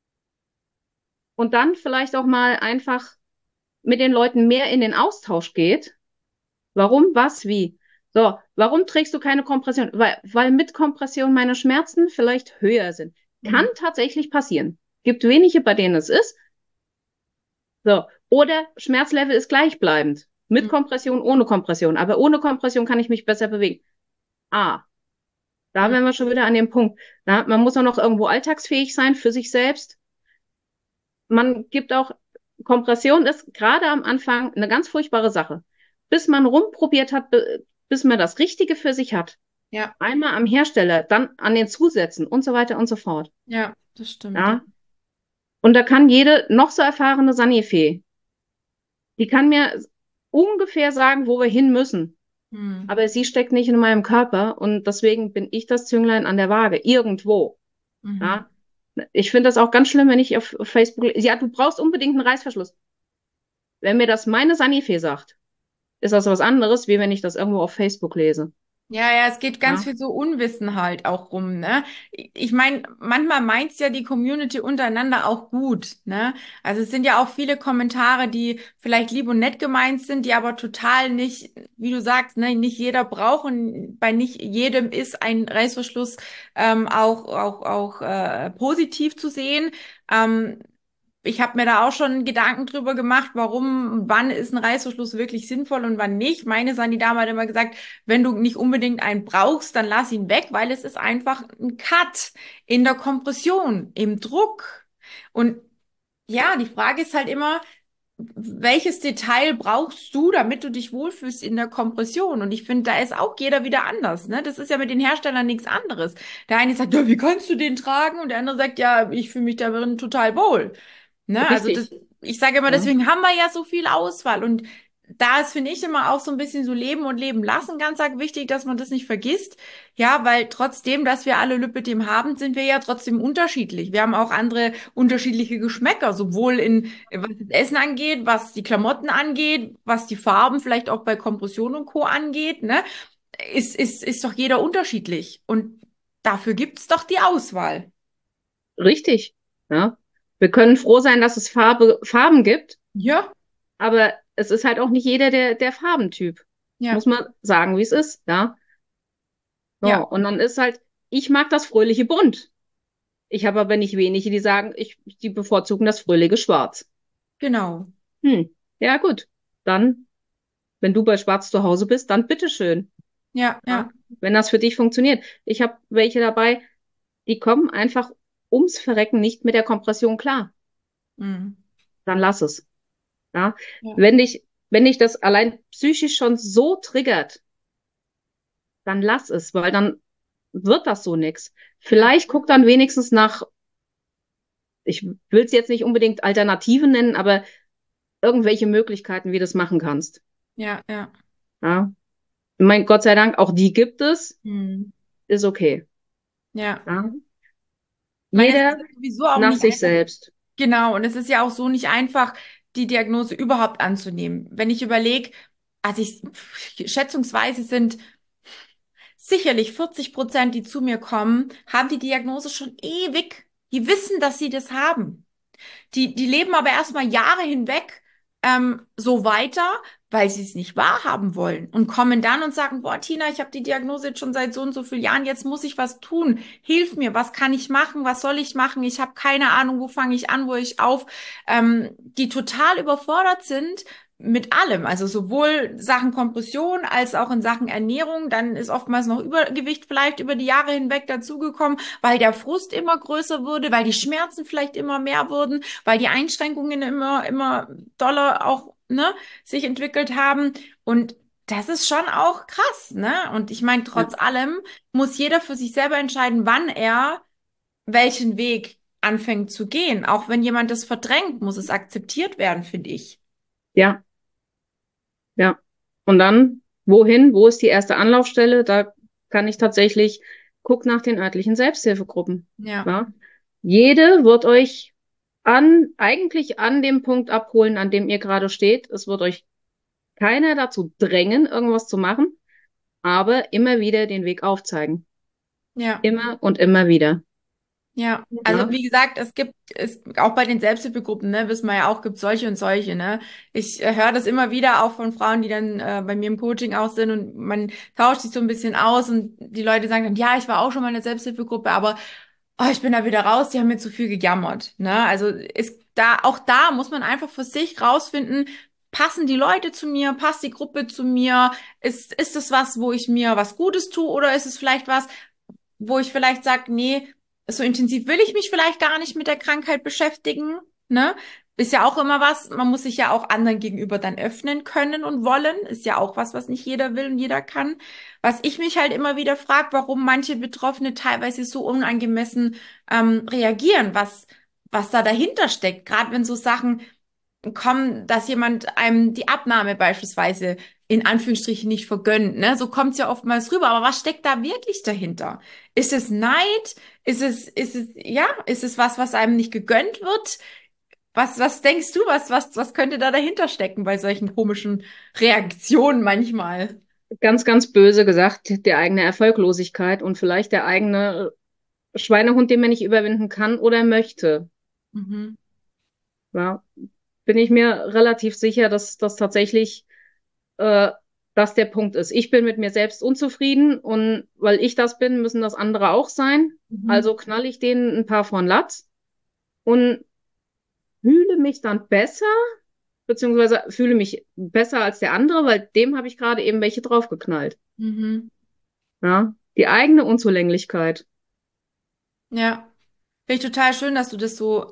und dann vielleicht auch mal einfach mit den Leuten mehr in den Austausch geht. Warum, was, wie? So, warum trägst du keine Kompression? Weil, weil mit Kompression meine Schmerzen vielleicht höher sind. Kann Mhm. tatsächlich passieren. Gibt wenige, bei denen es ist. So. Oder Schmerzlevel ist gleichbleibend. Mit Mhm. Kompression, ohne Kompression. Aber ohne Kompression kann ich mich besser bewegen. Ah, da Mhm. wären wir schon wieder an dem Punkt. Na, man muss auch noch irgendwo alltagsfähig sein für sich selbst. Man gibt auch, Kompression ist gerade am Anfang eine ganz furchtbare Sache. Bis man rumprobiert hat, bis man das Richtige für sich hat. Ja, Einmal am Hersteller, dann an den Zusätzen und so weiter und so fort. ja, das stimmt. Ja. Ja. Und da kann jede noch so erfahrene Sanifee, die kann mir ungefähr sagen, wo wir hin müssen. Hm. Aber sie steckt nicht in meinem Körper und deswegen bin ich das Zünglein an der Waage, irgendwo. Mhm. Ja. Ich finde das auch ganz schlimm, wenn ich auf Facebook, ja, du brauchst unbedingt einen Reißverschluss. Wenn mir das meine Sanifee sagt, ist das was anderes, wie wenn ich das irgendwo auf Facebook lese. Ja, ja, es geht ganz Ja. viel so Unwissen halt auch rum, ne? Ich meine, manchmal meint's ja die Community untereinander auch gut, ne? Also es sind ja auch viele Kommentare, die vielleicht lieb und nett gemeint sind, die aber total nicht, wie du sagst, ne, nicht jeder braucht und bei nicht jedem ist ein Reißverschluss ähm, auch auch auch äh, positiv zu sehen. Ähm, Ich habe mir da auch schon Gedanken drüber gemacht, warum, wann ist ein Reißverschluss wirklich sinnvoll und wann nicht. Meine Sanidame hat immer gesagt, wenn du nicht unbedingt einen brauchst, dann lass ihn weg, weil es ist einfach ein Cut in der Kompression, im Druck. Und ja, die Frage ist halt immer, welches Detail brauchst du, damit du dich wohlfühlst in der Kompression? Und ich finde, da ist auch jeder wieder anders, ne? Das ist ja mit den Herstellern nichts anderes. Der eine sagt, ja, wie kannst du den tragen? Und der andere sagt, ja, ich fühle mich darin total wohl. Ne? Also das, Richtig. ich sage immer, Ja. deswegen haben wir ja so viel Auswahl. Und da ist, finde ich, immer auch so ein bisschen so Leben und Leben lassen ganz arg wichtig, dass man das nicht vergisst. Ja, weil trotzdem, dass wir alle Lipidem haben, sind wir ja trotzdem unterschiedlich. Wir haben auch andere unterschiedliche Geschmäcker, sowohl in, was das Essen angeht, was die Klamotten angeht, was die Farben vielleicht auch bei Kompression und Co. angeht, ne? Ist, ist, ist doch jeder unterschiedlich. Und dafür gibt's doch die Auswahl. Richtig. Ja. Wir können froh sein, dass es Farbe, Farben gibt, Ja, aber es ist halt auch nicht jeder der, der Farbentyp. ja, Muss man sagen, wie es ist. Ja. So, ja, und dann ist halt, ich mag das fröhliche Bunt. Ich habe aber nicht wenige, die sagen, ich, die bevorzugen das fröhliche Schwarz. genau. Hm. Ja, gut. Dann, wenn du bei Schwarz zu Hause bist, dann bitteschön. Ja, Ja. ja. Wenn das für dich funktioniert. Ich habe welche dabei, die kommen einfach ums Verrecken nicht mit der Kompression klar. Mhm. Dann lass es. Ja. Ja. Wenn dich, wenn dich das allein psychisch schon so triggert, dann lass es, weil dann wird das so nix. Ja, Vielleicht guck dann wenigstens nach, ich will es jetzt nicht unbedingt Alternativen nennen, aber irgendwelche Möglichkeiten, wie du das machen kannst. ja, ja. Ja. Mein Gott sei Dank, auch die gibt es, Hm. ist okay. Ja. Ja. Ich meine, es ist Jeder ja sowieso auch nach nicht sich einfach, selbst. genau, und es ist ja auch so nicht einfach, die Diagnose überhaupt anzunehmen. Wenn ich überlege, also ich, schätzungsweise sind sicherlich vierzig Prozent, die zu mir kommen, haben die Diagnose schon ewig. Die wissen, dass sie das haben. Die, die leben aber erstmal Jahre hinweg ähm, so weiter. weil sie es nicht wahrhaben wollen und kommen dann und sagen, boah, Tina, ich habe die Diagnose jetzt schon seit so und so vielen Jahren, jetzt muss ich was tun. Hilf mir, was kann ich machen, was soll ich machen? Ich habe keine Ahnung, wo fange ich an, wo ich auf, ähm, die total überfordert sind mit allem, also sowohl Sachen Kompression als auch in Sachen Ernährung. Dann ist oftmals noch Übergewicht vielleicht über die Jahre hinweg dazugekommen, weil der Frust immer größer wurde, weil die Schmerzen vielleicht immer mehr wurden, weil die Einschränkungen immer, immer doller auch, ne, sich entwickelt haben. Und das ist schon auch krass, ne? Und ich meine, Ja, trotz allem muss jeder für sich selber entscheiden, wann er welchen Weg anfängt zu gehen. Auch wenn jemand das verdrängt, muss es akzeptiert werden, finde ich. ja, ja. Und dann, wohin? Wo ist die erste Anlaufstelle? Da kann ich tatsächlich, guck nach den örtlichen Selbsthilfegruppen. Ja, Ja. Jede wird euch an, eigentlich an dem Punkt abholen, an dem ihr gerade steht. Es wird euch keiner dazu drängen, irgendwas zu machen, aber immer wieder den Weg aufzeigen. ja. Immer und immer wieder. Ja, also Ja, wie gesagt, es gibt es auch bei den Selbsthilfegruppen, ne, wissen wir ja auch, gibt solche und solche, ne. Ich äh, höre das immer wieder auch von Frauen, die dann äh, bei mir im Coaching auch sind und man tauscht sich so ein bisschen aus und die Leute sagen dann, ja, ich war auch schon mal in der Selbsthilfegruppe, aber oh, ich bin da wieder raus, die haben mir zu viel gejammert, ne. Also ist da auch da muss man einfach für sich rausfinden, passen die Leute zu mir, passt die Gruppe zu mir, ist ist es was, wo ich mir was Gutes tue oder ist es vielleicht was, wo ich vielleicht sage, nee, so intensiv will ich mich vielleicht gar nicht mit der Krankheit beschäftigen, ne? Ist ja auch immer was, man muss sich ja auch anderen gegenüber dann öffnen können und wollen. Ist ja auch was, was nicht jeder will und jeder kann. Was ich mich halt immer wieder frage, warum manche Betroffene teilweise so unangemessen ähm, reagieren, was, was da dahinter steckt. Gerade wenn so Sachen kommen, dass jemand einem die Abnahme beispielsweise in Anführungsstrichen nicht vergönnt, ne? So kommt's ja oftmals rüber. Aber was steckt da wirklich dahinter? Ist es Neid? Ist es, ist es, ja, ist es was, was einem nicht gegönnt wird? Was, was denkst du, was, was, was könnte da dahinter stecken bei solchen komischen Reaktionen manchmal? ganz, ganz böse gesagt, die eigene Erfolglosigkeit und vielleicht der eigene Schweinehund, den man nicht überwinden kann oder möchte. Mhm. Ja, bin ich mir relativ sicher, dass das tatsächlich äh, das der Punkt ist. Ich bin mit mir selbst unzufrieden und weil ich das bin, müssen das andere auch sein. Mhm. Also knall ich denen ein paar von Latz und fühle mich dann besser, beziehungsweise fühle mich besser als der andere, weil dem habe ich gerade eben welche draufgeknallt. Mhm. Ja, die eigene Unzulänglichkeit. Ja, finde ich total schön, dass du das so,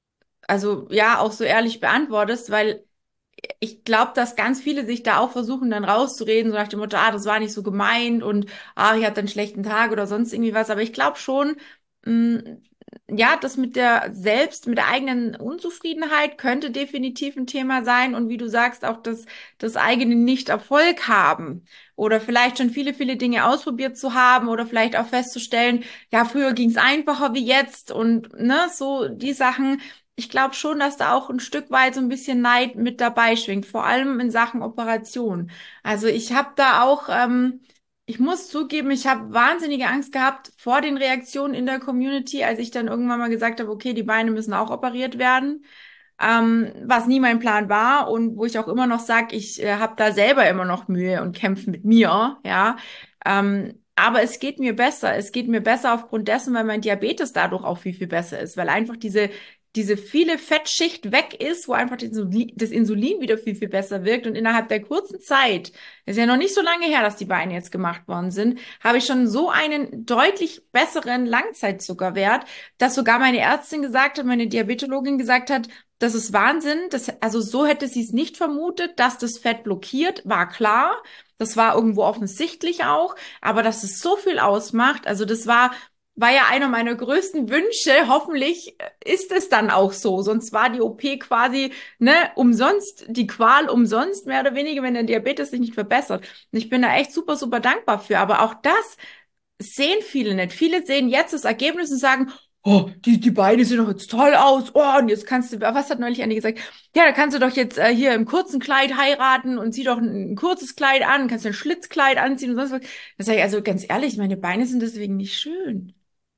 also ja, auch so ehrlich beantwortest, weil ich glaube, dass ganz viele sich da auch versuchen, dann rauszureden, so nach dem Motto, ah, das war nicht so gemeint und ah, ich hatte einen schlechten Tag oder sonst irgendwie was. Aber ich glaube schon, mh, ja, das mit der selbst, mit der eigenen Unzufriedenheit könnte definitiv ein Thema sein. Und wie du sagst, auch das, das eigene Nicht-Erfolg haben oder vielleicht schon viele, viele Dinge ausprobiert zu haben oder vielleicht auch festzustellen, ja, früher ging es einfacher wie jetzt und ne, so die Sachen. Ich glaube schon, dass da auch ein Stück weit so ein bisschen Neid mit dabei schwingt, vor allem in Sachen Operation. Also ich habe da auch, ähm, ich muss zugeben, ich habe wahnsinnige Angst gehabt vor den Reaktionen in der Community, als ich dann irgendwann mal gesagt habe, okay, die Beine müssen auch operiert werden, ähm, was nie mein Plan war und wo ich auch immer noch sage, ich äh, habe da selber immer noch Mühe und kämpfe mit mir, ja. Ähm, aber es geht mir besser. Es geht mir besser aufgrund dessen, weil mein Diabetes dadurch auch viel, viel besser ist, weil einfach diese diese viele Fettschicht weg ist, wo einfach das Insulin, das Insulin wieder viel, viel besser wirkt. Und innerhalb der kurzen Zeit, ist ja noch nicht so lange her, dass die Beine jetzt gemacht worden sind, habe ich schon so einen deutlich besseren Langzeitzuckerwert, dass sogar meine Ärztin gesagt hat, meine Diabetologin gesagt hat, das ist Wahnsinn. Das, also so hätte sie es nicht vermutet, dass das Fett blockiert, war klar. Das war irgendwo offensichtlich auch, aber dass es so viel ausmacht, also das war war ja einer meiner größten Wünsche. Hoffentlich ist es dann auch so. Sonst war die O P quasi, ne, umsonst, die Qual umsonst, mehr oder weniger, wenn der Diabetes sich nicht verbessert. Und ich bin da echt super, super dankbar für. Aber auch das sehen viele nicht. Viele sehen jetzt das Ergebnis und sagen, oh, die, die Beine sehen doch jetzt toll aus. Oh, und jetzt kannst du, was hat neulich Anni gesagt? Ja, da kannst du doch jetzt äh, hier im kurzen Kleid heiraten und zieh doch ein, ein kurzes Kleid an, kannst ein Schlitzkleid anziehen und sonst was. Das sage ich also ganz ehrlich, meine Beine sind deswegen nicht schön.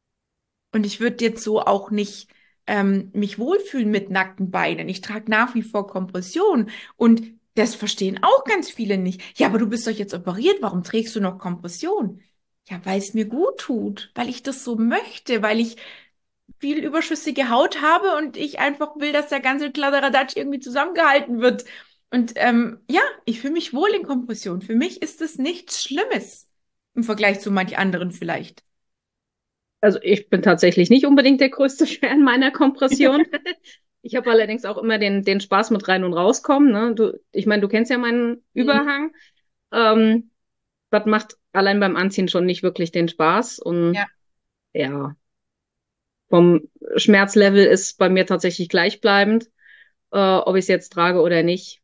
Und ich würde jetzt so auch nicht ähm, mich wohlfühlen mit nackten Beinen. Ich trage nach wie vor Kompression. Und Das verstehen auch ganz viele nicht. Ja, aber du bist doch jetzt operiert, warum trägst du noch Kompression? Ja, weil es mir gut tut, weil ich das so möchte, weil ich viel überschüssige Haut habe und ich einfach will, dass der ganze Kladderadatsch irgendwie zusammengehalten wird. Und ähm, ja, ich fühle mich wohl in Kompression. Für mich ist es nichts Schlimmes im Vergleich zu manch anderen vielleicht. Also ich bin tatsächlich nicht unbedingt der größte Fan meiner Kompression. Ich habe allerdings auch immer den, den Spaß mit rein und rauskommen. Ne? Du, ich meine, du kennst ja meinen Mhm. Überhang. Ähm, Das macht allein beim Anziehen schon nicht wirklich den Spaß. Und Ja, ja, vom Schmerzlevel ist bei mir tatsächlich gleichbleibend, äh, ob ich es jetzt trage oder nicht.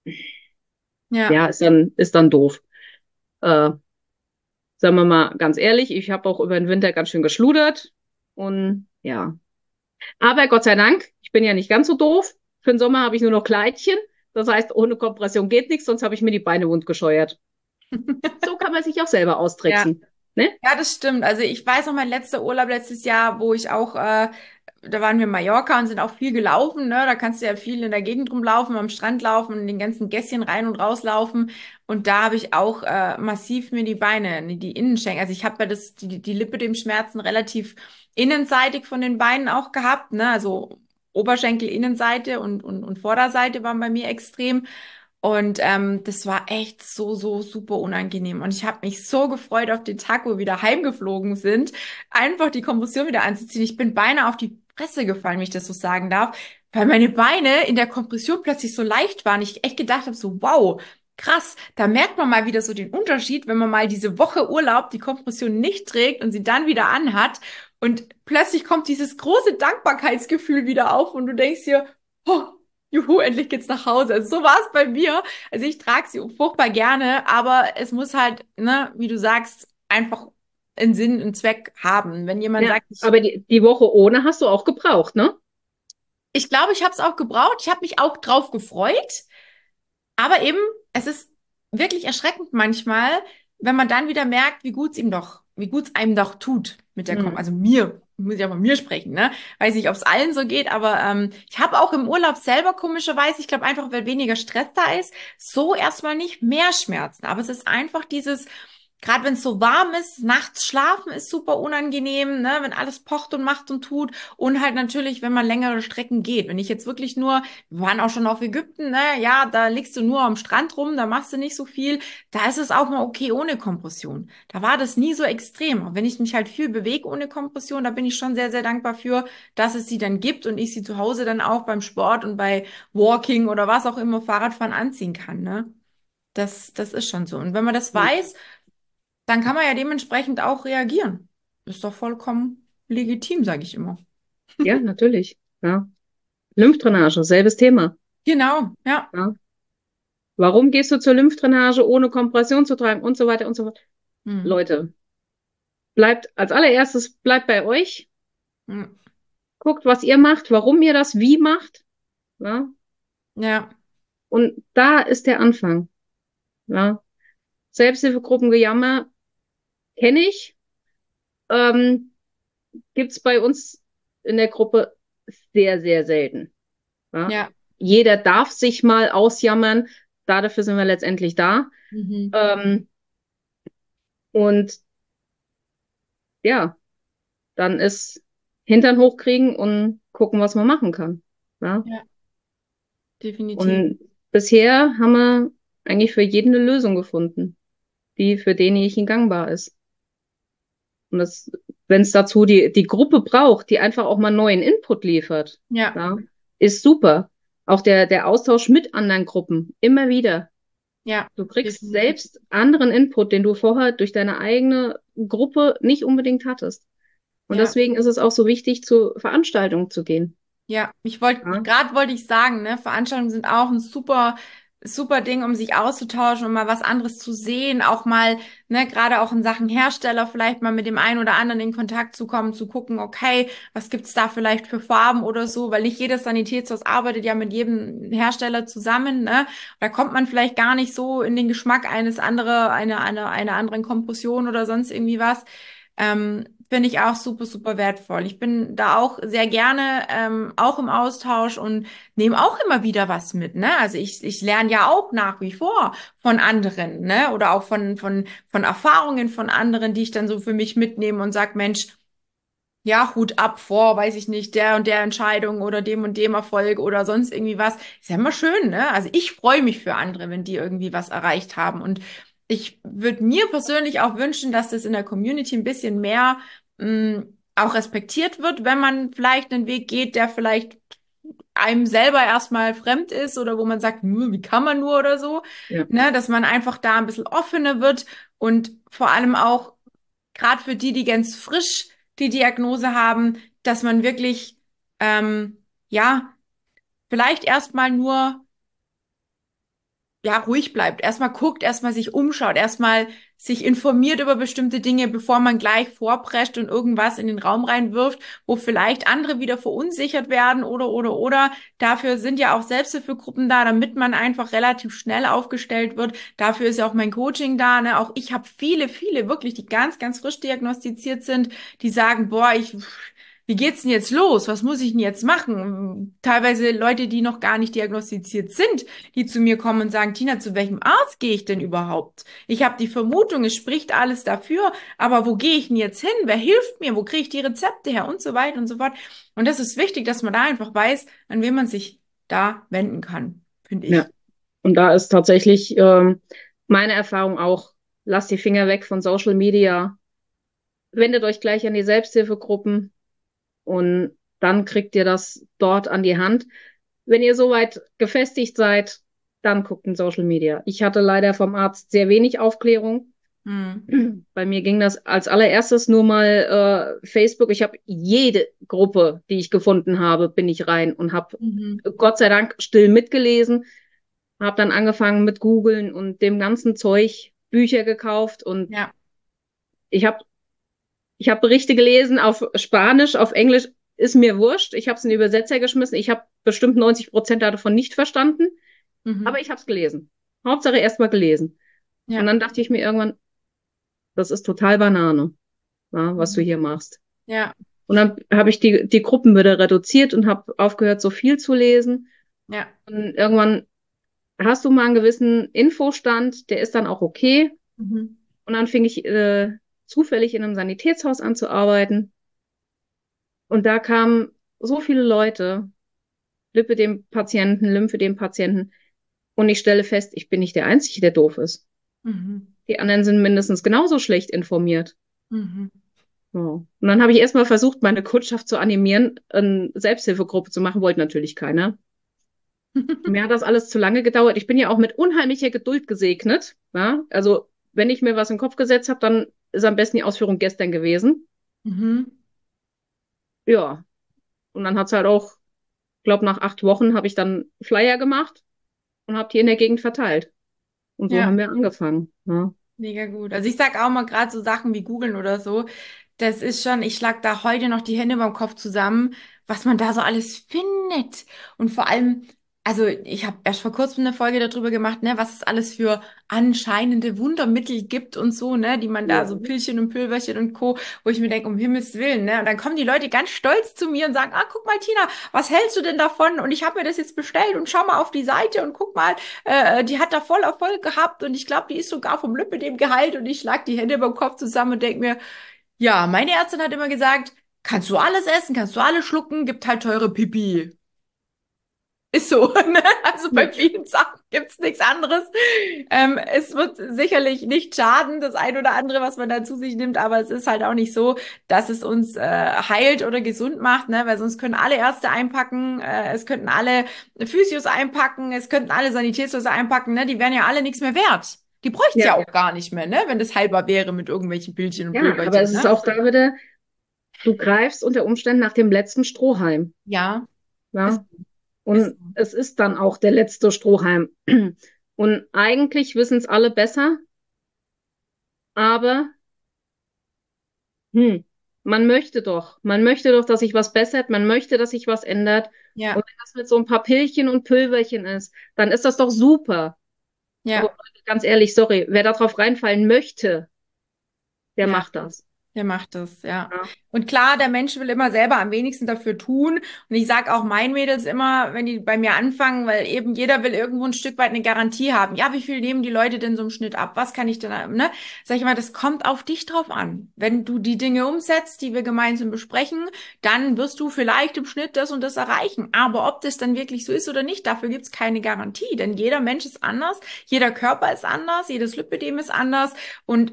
ja. Ja, ist dann, ist dann doof. Äh, Sagen wir mal ganz ehrlich, ich habe auch über den Winter ganz schön geschludert. Und ja. Aber Gott sei Dank, ich bin ja nicht ganz so doof. Für den Sommer habe ich nur noch Kleidchen. Das heißt, ohne Kompression geht nichts, sonst habe ich mir die Beine wund gescheuert. So kann man sich auch selber Ja. austricksen. Ne? Ja, das stimmt. Also ich weiß noch mein letzter Urlaub letztes Jahr, wo ich auch, äh, da waren wir in Mallorca und sind auch viel gelaufen, ne? Da kannst du ja viel in der Gegend rumlaufen, am Strand laufen, in den ganzen Gässchen rein und rauslaufen. Und da habe ich auch äh, massiv mir die Beine, nee, die Innenschenkel, also ich habe ja das, die, die Lippe dem Schmerzen relativ innenseitig von den Beinen auch gehabt, ne? Also Oberschenkel, Innenseite und, und, und Vorderseite waren bei mir extrem. Und ähm, das war echt so, so super unangenehm. Und ich habe mich so gefreut auf den Tag, wo wir wieder heimgeflogen sind, einfach die Kompression wieder anzuziehen. Ich bin beinahe auf die Fresse gefallen, wenn ich das so sagen darf, weil meine Beine in der Kompression plötzlich so leicht waren. Ich echt gedacht habe, so wow, krass, da merkt man mal wieder so den Unterschied, wenn man mal diese Woche Urlaub die Kompression nicht trägt und sie dann wieder anhat. Und plötzlich kommt dieses große Dankbarkeitsgefühl wieder auf und du denkst dir, oh, juhu, endlich geht's nach Hause. Also so war es bei mir. Also ich trage sie furchtbar gerne, aber es muss halt, ne, wie du sagst, einfach einen Sinn, einen Zweck haben. Wenn jemand Ja, sagt, ich, aber die, die Woche ohne hast du auch gebraucht, ne? ich glaube, ich habe es auch gebraucht, ich habe mich auch drauf gefreut, aber eben, es ist wirklich erschreckend manchmal, wenn man dann wieder merkt, wie gut es ihm doch, wie gut es einem doch tut mit der Kom, Hm. also mir, muss ich ja von mir sprechen, ne? Weiß nicht, ob es allen so geht, aber ähm, ich habe auch im Urlaub selber komischerweise, ich glaube einfach, weil weniger Stress da ist, so erstmal nicht mehr Schmerzen. Aber es ist einfach dieses, gerade wenn es so warm ist, nachts schlafen ist super unangenehm, ne? Wenn alles pocht und macht und tut. Und halt natürlich, wenn man längere Strecken geht. Wenn ich jetzt wirklich nur, wir waren auch schon auf Ägypten, ne? Ja, da liegst du nur am Strand rum, da machst du nicht so viel. Da ist es auch mal okay ohne Kompression. Da war das nie so extrem. Und wenn ich mich halt viel bewege ohne Kompression, da bin ich schon sehr, sehr dankbar für, dass es sie dann gibt und ich sie zu Hause dann auch beim Sport und bei Walking oder was auch immer, Fahrradfahren anziehen kann, ne? Das, das ist schon so. Und wenn man das weiß, dann kann man ja dementsprechend auch reagieren. Ist doch vollkommen legitim, sage ich immer. Ja, natürlich. Ja. Lymphdrainage, selbes Thema. Genau, ja. Ja. Warum gehst du zur Lymphdrainage, ohne Kompression zu tragen und so weiter und so fort? Hm. Leute, bleibt als allererstes, bleibt bei euch, Hm. guckt, was ihr macht, warum ihr das wie macht. Ja. Ja, Und da ist der Anfang. Ja. Selbsthilfegruppengejammer kenne ich. Ähm, Gibt's bei uns in der Gruppe sehr, sehr selten. Ja. ja. Jeder darf sich mal ausjammern. Dafür sind wir letztendlich da. Mhm. Ähm, und ja, dann ist Hintern hochkriegen und gucken, was man machen kann. Ja. Ja, definitiv. Und bisher haben wir eigentlich für jeden eine Lösung gefunden, die für denjenigen gangbar ist. Und das, wenn es dazu die, die Gruppe braucht, die einfach auch mal neuen Input liefert, Ja, ja, ist super. Auch der, der Austausch mit anderen Gruppen, immer wieder. ja, Du kriegst definitiv. selbst anderen Input, den du vorher durch deine eigene Gruppe nicht unbedingt hattest. Und Ja. deswegen ist es auch so wichtig, zu Veranstaltungen zu gehen. Ja, ich wollte, Ja, gerade wollte ich sagen, ne, Veranstaltungen sind auch ein super, super Ding, um sich auszutauschen, um mal was anderes zu sehen, auch mal, ne, gerade auch in Sachen Hersteller vielleicht mal mit dem einen oder anderen in Kontakt zu kommen, zu gucken, okay, was gibt's da vielleicht für Farben oder so, weil nicht jedes Sanitätshaus arbeitet ja mit jedem Hersteller zusammen, ne? Da kommt man vielleicht gar nicht so in den Geschmack eines andere, eine, eine, einer anderen Kompression oder sonst irgendwie was. Ähm, finde ich auch super, super wertvoll. Ich bin da auch sehr gerne ähm, auch im Austausch und nehme auch immer wieder was mit, ne? Also ich, ich lerne ja auch nach wie vor von anderen, ne? Oder auch von, von, von Erfahrungen von anderen, die ich dann so für mich mitnehme und sag, Mensch, ja, Hut ab vor, weiß ich nicht, der und der Entscheidung oder dem und dem Erfolg oder sonst irgendwie was. Ist ja immer schön, ne? Also ich freue mich für andere, wenn die irgendwie was erreicht haben. Und ich würde mir persönlich auch wünschen, dass das in der Community ein bisschen mehr mh, auch respektiert wird, wenn man vielleicht einen Weg geht, der vielleicht einem selber erstmal fremd ist oder wo man sagt, hm, wie kann man nur oder so, Ja, ne? Dass man einfach da ein bisschen offener wird und vor allem auch gerade für die, die ganz frisch die Diagnose haben, dass man wirklich, ähm, ja, vielleicht erstmal nur, ja, ruhig bleibt. Erstmal guckt, erstmal sich umschaut, erstmal sich informiert über bestimmte Dinge, bevor man gleich vorprescht und irgendwas in den Raum reinwirft, wo vielleicht andere wieder verunsichert werden oder, oder, oder. Dafür sind ja auch Selbsthilfegruppen da, damit man einfach relativ schnell aufgestellt wird. Dafür ist ja auch mein Coaching da, ne? Auch ich habe viele, viele wirklich, die ganz, ganz frisch diagnostiziert sind, die sagen, boah, ich, wie geht's denn jetzt los? Was muss ich denn jetzt machen? Teilweise Leute, die noch gar nicht diagnostiziert sind, die zu mir kommen und sagen, Tina, zu welchem Arzt gehe ich denn überhaupt? Ich habe die Vermutung, es spricht alles dafür, aber wo gehe ich denn jetzt hin? Wer hilft mir? Wo kriege ich die Rezepte her? Und so weiter und so fort. Und das ist wichtig, dass man da einfach weiß, an wen man sich da wenden kann, finde ja. ich. Und da ist tatsächlich ähm, meine Erfahrung auch, lasst die Finger weg von Social Media, wendet euch gleich an die Selbsthilfegruppen und dann kriegt ihr das dort an die Hand. Wenn ihr soweit gefestigt seid, dann guckt in Social Media. Ich hatte leider vom Arzt sehr wenig Aufklärung. Hm. Bei mir ging das als allererstes nur mal äh, Facebook. Ich habe jede Gruppe, die ich gefunden habe, bin ich rein und habe Mhm. Gott sei Dank still mitgelesen. Habe dann angefangen mit Googeln und dem ganzen Zeug Bücher gekauft und Ja. ich habe ich hab Berichte gelesen auf Spanisch, auf Englisch ist mir wurscht. Ich habe es in den Übersetzer geschmissen. Ich habe bestimmt neunzig Prozent davon nicht verstanden, aber Mhm. ich habe es gelesen. Hauptsache erst mal gelesen. Und Ja. dann dachte ich mir irgendwann, das ist total Banane, ja, was du Mhm. hier machst. Ja. Und dann habe ich die, die Gruppen wieder reduziert und habe aufgehört, so viel zu lesen. Ja. Und irgendwann hast du mal einen gewissen Infostand, der ist dann auch okay. Mhm. Und dann fing ich äh, zufällig in einem Sanitätshaus an zu arbeiten. Und da kamen so viele Leute, Lipödem Patienten, Lymphödem Patienten. Und ich stelle fest, ich bin nicht der Einzige, der doof ist. Mhm. Die anderen sind mindestens genauso schlecht informiert. Mhm. Ja. Und dann habe ich erstmal versucht, meine Kundschaft zu animieren, eine Selbsthilfegruppe zu machen, wollte natürlich keiner. Mir hat das alles zu lange gedauert. Ich bin ja auch mit unheimlicher Geduld gesegnet. Ja? Also, wenn ich mir was in den Kopf gesetzt habe, dann ist am besten die Ausführung gestern gewesen. Mhm. Ja, und dann hat's halt auch, ich glaube, nach acht Wochen habe ich dann Flyer gemacht und habe die in der Gegend verteilt. Und so Ja. haben wir angefangen. Ja, Mega gut. Also ich sag auch mal gerade so Sachen wie googeln oder so. Das ist schon, ich schlag da heute noch die Hände beim Kopf zusammen, was man da so alles findet. Und vor allem, also ich habe erst vor kurzem eine Folge darüber gemacht, ne, was es alles für anscheinende Wundermittel gibt und so, ne, die man da ja, so Pillchen und Pülverchen und Co., wo ich mir denke, um Himmels Willen, ne, und dann kommen die Leute ganz stolz zu mir und sagen, ah, guck mal, Tina, was hältst du denn davon? Und ich habe mir das jetzt bestellt und schau mal auf die Seite und guck mal, äh, die hat da voll Erfolg gehabt und ich glaube, die ist sogar vom Lipödem geheilt und ich schlag die Hände beim Kopf zusammen und denk mir, ja, meine Ärztin hat immer gesagt, kannst du alles essen, kannst du alles schlucken, gibt halt teure Pipi. Ist so, ne? Also ja, bei vielen Sachen gibt's nichts anderes. Ähm, es wird sicherlich nicht schaden, das ein oder andere, was man da zu sich nimmt, aber es ist halt auch nicht so, dass es uns äh, heilt oder gesund macht, ne? Weil sonst können alle Ärzte einpacken, äh, es könnten alle Physios einpacken, es könnten alle Sanitätshäuser einpacken, ne? Die wären ja alle nichts mehr wert. Die bräucht's ja ja, auch gar nicht mehr, ne? Wenn das heilbar wäre mit irgendwelchen Bildchen und ja, aber Pülverchen, es ist ne? auch da wieder, du greifst unter Umständen nach dem letzten Strohhalm. Ja, ist, Ja, ist. und es ist dann auch der letzte Strohhalm. Und eigentlich wissen es alle besser, aber hm, man möchte doch, man möchte doch, dass sich was bessert, man möchte, dass sich was ändert. Und Ja, wenn das mit so ein paar Pillchen und Pülverchen ist, dann ist das doch super. Aber ja, ganz ehrlich, sorry, wer darauf reinfallen möchte, der ja. macht das. Der macht das, ja. Ja, Und klar, der Mensch will immer selber am wenigsten dafür tun. Und ich sage auch meinen Mädels immer, wenn die bei mir anfangen, weil eben jeder will irgendwo ein Stück weit eine Garantie haben. Ja, wie viel nehmen die Leute denn so im Schnitt ab? Was kann ich denn, ne? Sag ich mal, das kommt auf dich drauf an. Wenn du die Dinge umsetzt, die wir gemeinsam besprechen, dann wirst du vielleicht im Schnitt das und das erreichen. Aber ob das dann wirklich so ist oder nicht, dafür gibt's keine Garantie. Denn jeder Mensch ist anders, jeder Körper ist anders, jedes Lipödem ist anders. Und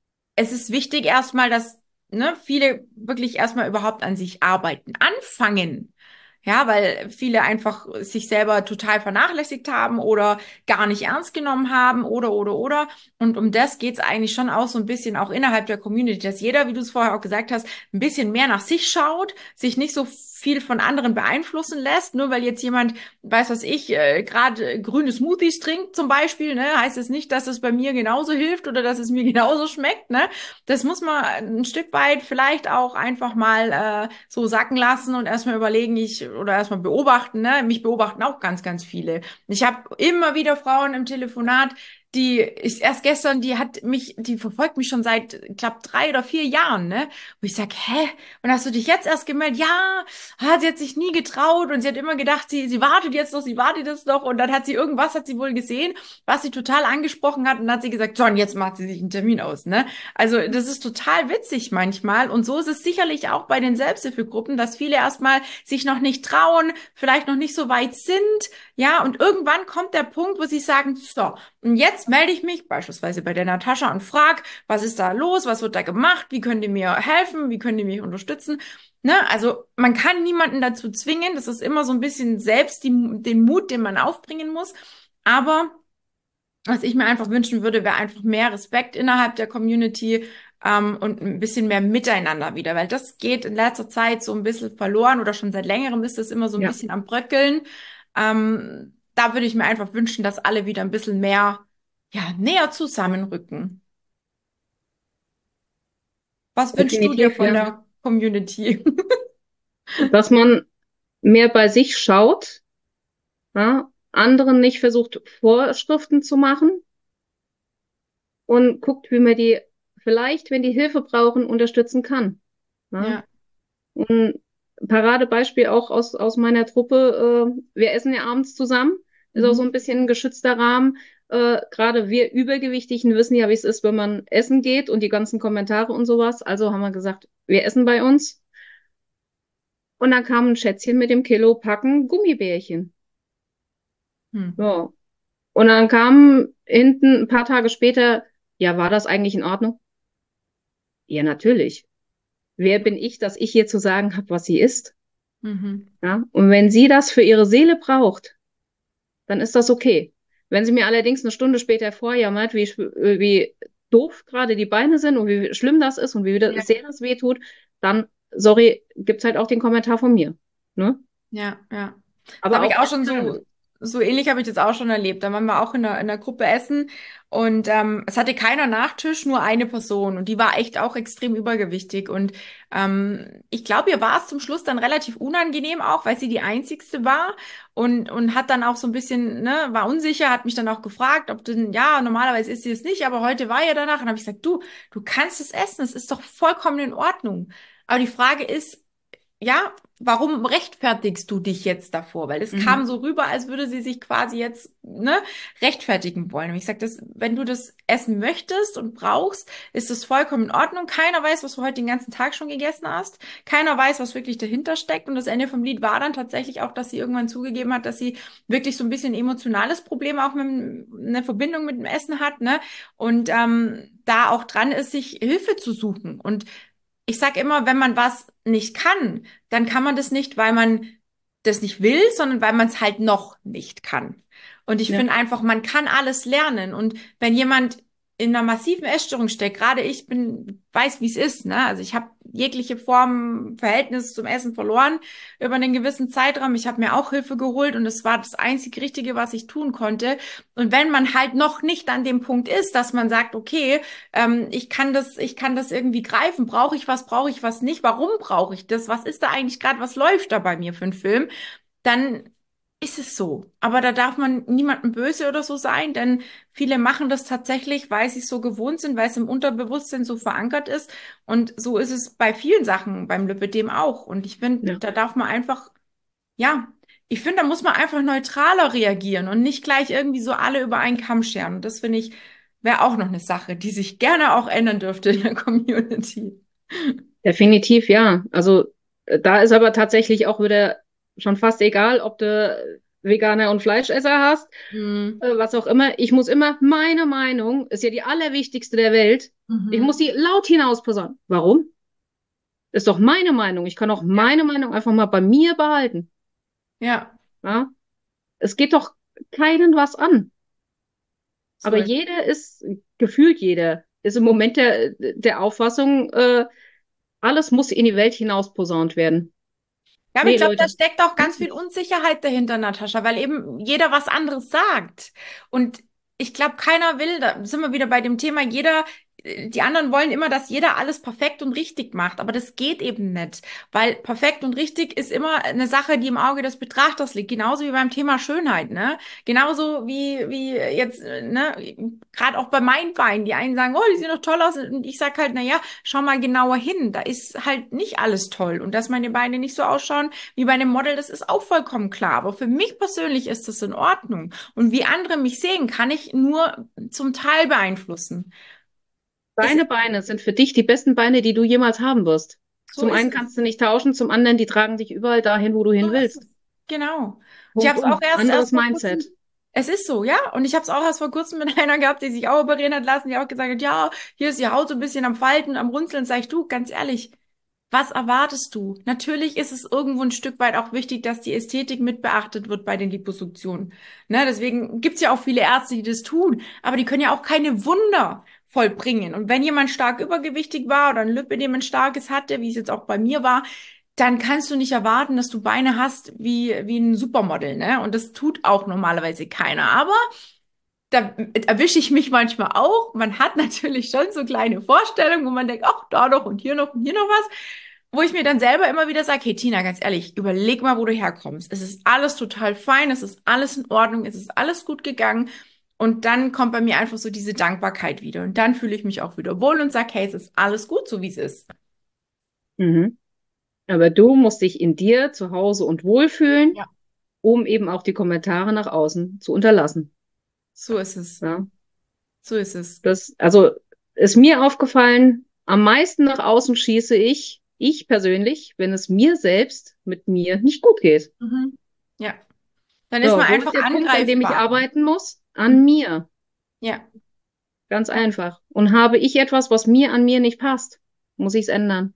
es ist wichtig erstmal, dass ne, viele wirklich erstmal überhaupt an sich arbeiten, anfangen. Ja, weil viele einfach sich selber total vernachlässigt haben oder gar nicht ernst genommen haben oder, oder, oder. Und um das geht's eigentlich schon auch so ein bisschen auch innerhalb der Community, dass jeder, wie du es vorher auch gesagt hast, ein bisschen mehr nach sich schaut, sich nicht so viel von anderen beeinflussen lässt, nur weil jetzt jemand, weiß was ich, äh, gerade grüne Smoothies trinkt zum Beispiel, ne, heißt es nicht, dass es bei mir genauso hilft oder dass es mir genauso schmeckt, ne? Das muss man ein Stück weit vielleicht auch einfach mal äh, so sacken lassen und erstmal überlegen, ich oder erstmal beobachten, ne? Mich beobachten auch ganz, ganz viele. Ich habe immer wieder Frauen im Telefonat, die ich erst gestern, die hat mich, die verfolgt mich schon seit, ich glaube, drei oder vier Jahren, ne? Wo ich sag, hä? Und hast du dich jetzt erst gemeldet? Ja, ah, sie hat sich nie getraut und sie hat immer gedacht, sie, sie wartet jetzt noch, sie wartet jetzt noch und dann hat sie irgendwas, hat sie wohl gesehen, was sie total angesprochen hat und dann hat sie gesagt, so, und jetzt macht sie sich einen Termin aus, ne? Also das ist total witzig manchmal und so ist es sicherlich auch bei den Selbsthilfegruppen, dass viele erstmal sich noch nicht trauen, vielleicht noch nicht so weit sind, ja, und irgendwann kommt der Punkt, wo sie sagen, so, und jetzt melde ich mich beispielsweise bei der Natascha und frag, was ist da los, was wird da gemacht, wie könnt ihr mir helfen, wie könnt ihr mich unterstützen, ne? Also man kann niemanden dazu zwingen, das ist immer so ein bisschen selbst die, den Mut, den man aufbringen muss, aber was ich mir einfach wünschen würde, wäre einfach mehr Respekt innerhalb der Community ähm, und ein bisschen mehr Miteinander wieder, weil das geht in letzter Zeit so ein bisschen verloren oder schon seit längerem ist das immer so ein ja, bisschen am Bröckeln. Ähm, da würde ich mir einfach wünschen, dass alle wieder ein bisschen mehr, ja, näher zusammenrücken. Was wünschst du dir definitiv, von ja. der Community? Dass man mehr bei sich schaut, ja, anderen nicht versucht, Vorschriften zu machen und guckt, wie man die vielleicht, wenn die Hilfe brauchen, unterstützen kann. Ja. Ja. Und Paradebeispiel auch aus, aus meiner Truppe, äh, wir essen ja abends zusammen, ist auch so Mhm. ein bisschen ein geschützter Rahmen. Äh, gerade wir Übergewichtigen wissen ja, wie es ist, wenn man essen geht und die ganzen Kommentare und sowas. Also haben wir gesagt, wir essen bei uns. Und dann kam ein Schätzchen mit dem Kilo Packen Gummibärchen. Hm. Ja. Und dann kam hinten ein paar Tage später, ja, war das eigentlich in Ordnung? Ja, natürlich. Wer bin ich, dass ich ihr zu sagen habe, was sie isst? Mhm. Ja? Und wenn sie das für ihre Seele braucht, dann ist das okay. Wenn sie mir allerdings eine Stunde später vorjammert, wie, wie doof gerade die Beine sind und wie schlimm das ist und wie Ja. sehr das weh tut, dann, sorry, gibt's halt auch den Kommentar von mir. Ne? Ja, ja. Das Aber habe ich auch auch schon so, ertragen. so ähnlich habe ich das auch schon erlebt. Da waren wir auch in einer, in einer Gruppe essen und ähm, es hatte keiner Nachtisch, nur eine Person und die war echt auch extrem übergewichtig. Und ähm, ich glaube, ihr war es zum Schluss dann relativ unangenehm auch, weil sie die einzigste war und, und hat dann auch so ein bisschen, ne, war unsicher, hat mich dann auch gefragt, ob denn, ja, normalerweise ist sie es nicht, aber heute war ja danach. Und habe ich gesagt, du, du kannst es essen, es ist doch vollkommen in Ordnung. Aber die Frage ist, ja, warum rechtfertigst du dich jetzt davor? Weil es kam Mhm. so rüber, als würde sie sich quasi jetzt, ne, rechtfertigen wollen. Und ich sage, das, wenn du das essen möchtest und brauchst, ist das vollkommen in Ordnung. Keiner weiß, was du heute den ganzen Tag schon gegessen hast. Keiner weiß, was wirklich dahinter steckt. Und das Ende vom Lied war dann tatsächlich auch, dass sie irgendwann zugegeben hat, dass sie wirklich so ein bisschen emotionales Problem auch mit dem- eine Verbindung mit dem Essen hat, ne? Und ähm, da auch dran ist, sich Hilfe zu suchen. Und ich sag immer, wenn man was nicht kann, dann kann man das nicht, weil man das nicht will, sondern weil man es halt noch nicht kann. Und ich Ja. finde einfach, man kann alles lernen. Und wenn jemand in einer massiven Essstörung steckt, gerade ich bin, weiß, wie es ist, ne? Also ich habe jegliche Form, Verhältnis zum Essen verloren über einen gewissen Zeitraum. Ich habe mir auch Hilfe geholt und es war das einzig Richtige, was ich tun konnte. Und wenn man halt noch nicht an dem Punkt ist, dass man sagt, okay, ähm, ich kann das, ich kann das irgendwie greifen. Brauche ich was, brauche ich was nicht? Warum brauche ich das? Was ist da eigentlich gerade? Was läuft da bei mir für ein Film? Dann ist es so. Aber da darf man niemandem böse oder so sein, denn viele machen das tatsächlich, weil sie es so gewohnt sind, weil es im Unterbewusstsein so verankert ist. Und so ist es bei vielen Sachen beim Lipödem auch. Und ich finde, Ja. da darf man einfach, ja, ich finde, da muss man einfach neutraler reagieren und nicht gleich irgendwie so alle über einen Kamm scheren. Und das finde ich, wäre auch noch eine Sache, die sich gerne auch ändern dürfte in der Community. Definitiv, ja. Also äh, da ist aber tatsächlich auch wieder schon fast egal, ob du Veganer und Fleischesser hast, Mhm. äh, was auch immer. Ich muss immer, meine Meinung ist ja die allerwichtigste der Welt. Ich muss Mhm. die laut hinaus posaunen. Warum? Ist doch meine Meinung. Ich kann auch Ja, meine Meinung einfach mal bei mir behalten. ja, Ja? Es geht doch keinen was an. so Aber ist. jeder ist, gefühlt jeder, ist im Moment der, der Auffassung, äh, alles muss in die Welt hinaus posaunt werden. Ja, aber ich Nee, glaube, da Leute, steckt auch ganz muss viel nicht. Unsicherheit dahinter, Natascha, weil eben jeder was anderes sagt. Und ich glaube, keiner will, da sind wir wieder bei dem Thema, jeder, äh, die anderen wollen immer, dass jeder alles perfekt und richtig macht. Aber das geht eben nicht, weil perfekt und richtig ist immer eine Sache, die im Auge des Betrachters liegt. Genauso wie beim Thema Schönheit, ne? Genauso wie, wie jetzt, äh, ne, gerade auch bei meinen Beinen. Die einen sagen, oh, die sehen doch toll aus. Und ich sag halt, na ja, schau mal genauer hin. Da ist halt nicht alles toll. Und dass meine Beine nicht so ausschauen wie bei einem Model, das ist auch vollkommen klar. Aber für mich persönlich ist das in Ordnung. Und wie andere mich sehen, kann ich nur zum Teil beeinflussen. Es ist, Deine Beine sind für dich die besten Beine, die du jemals haben wirst. so Zum ist einen es. kannst du nicht tauschen, zum anderen, die tragen dich überall dahin, wo du hin So ist willst. es. Genau. Und ich habe es auch Punktum. erst, erst Anderes vor Mindset. kurzem. Es ist so, ja. Und ich habe es auch erst vor kurzem mit einer gehabt, die sich auch operieren hat lassen, die auch gesagt hat, ja, hier ist die Haut so ein bisschen am Falten, am Runzeln. Sag ich, du, ganz ehrlich, was erwartest du? Natürlich ist es irgendwo ein Stück weit auch wichtig, dass die Ästhetik mit beachtet wird bei den Liposuktionen. Ne, deswegen gibt's ja auch viele Ärzte, die das tun, aber die können ja auch keine Wunder vollbringen. Und wenn jemand stark übergewichtig war oder ein Lipödem ein starkes hatte, wie es jetzt auch bei mir war, dann kannst du nicht erwarten, dass du Beine hast wie, wie ein Supermodel, ne? Und das tut auch normalerweise keiner. Aber da erwische ich mich manchmal auch. Man hat natürlich schon so kleine Vorstellungen, wo man denkt, ach, da noch und hier noch und hier noch was. Wo ich mir dann selber immer wieder sage, hey Tina, ganz ehrlich, überleg mal, wo du herkommst. Es ist alles total fein, es ist alles in Ordnung, es ist alles gut gegangen. Und dann kommt bei mir einfach so diese Dankbarkeit wieder. Und dann fühle ich mich auch wieder wohl und sage, hey, es ist alles gut, so wie es ist. Mhm. Aber du musst dich in dir zu Hause und wohlfühlen, Ja. um eben auch die Kommentare nach außen zu unterlassen. So ist es. Ja? So ist es. Das, also ist mir aufgefallen, am meisten nach außen schieße ich, ich persönlich, wenn es mir selbst mit mir nicht gut geht. Mhm. Ja. Dann ist man So, wo ist einfach der Punkt, an dem ich angreifbar. arbeiten muss? An mir. Ja. Ganz einfach. Und habe ich etwas, was mir an mir nicht passt, muss ich es ändern.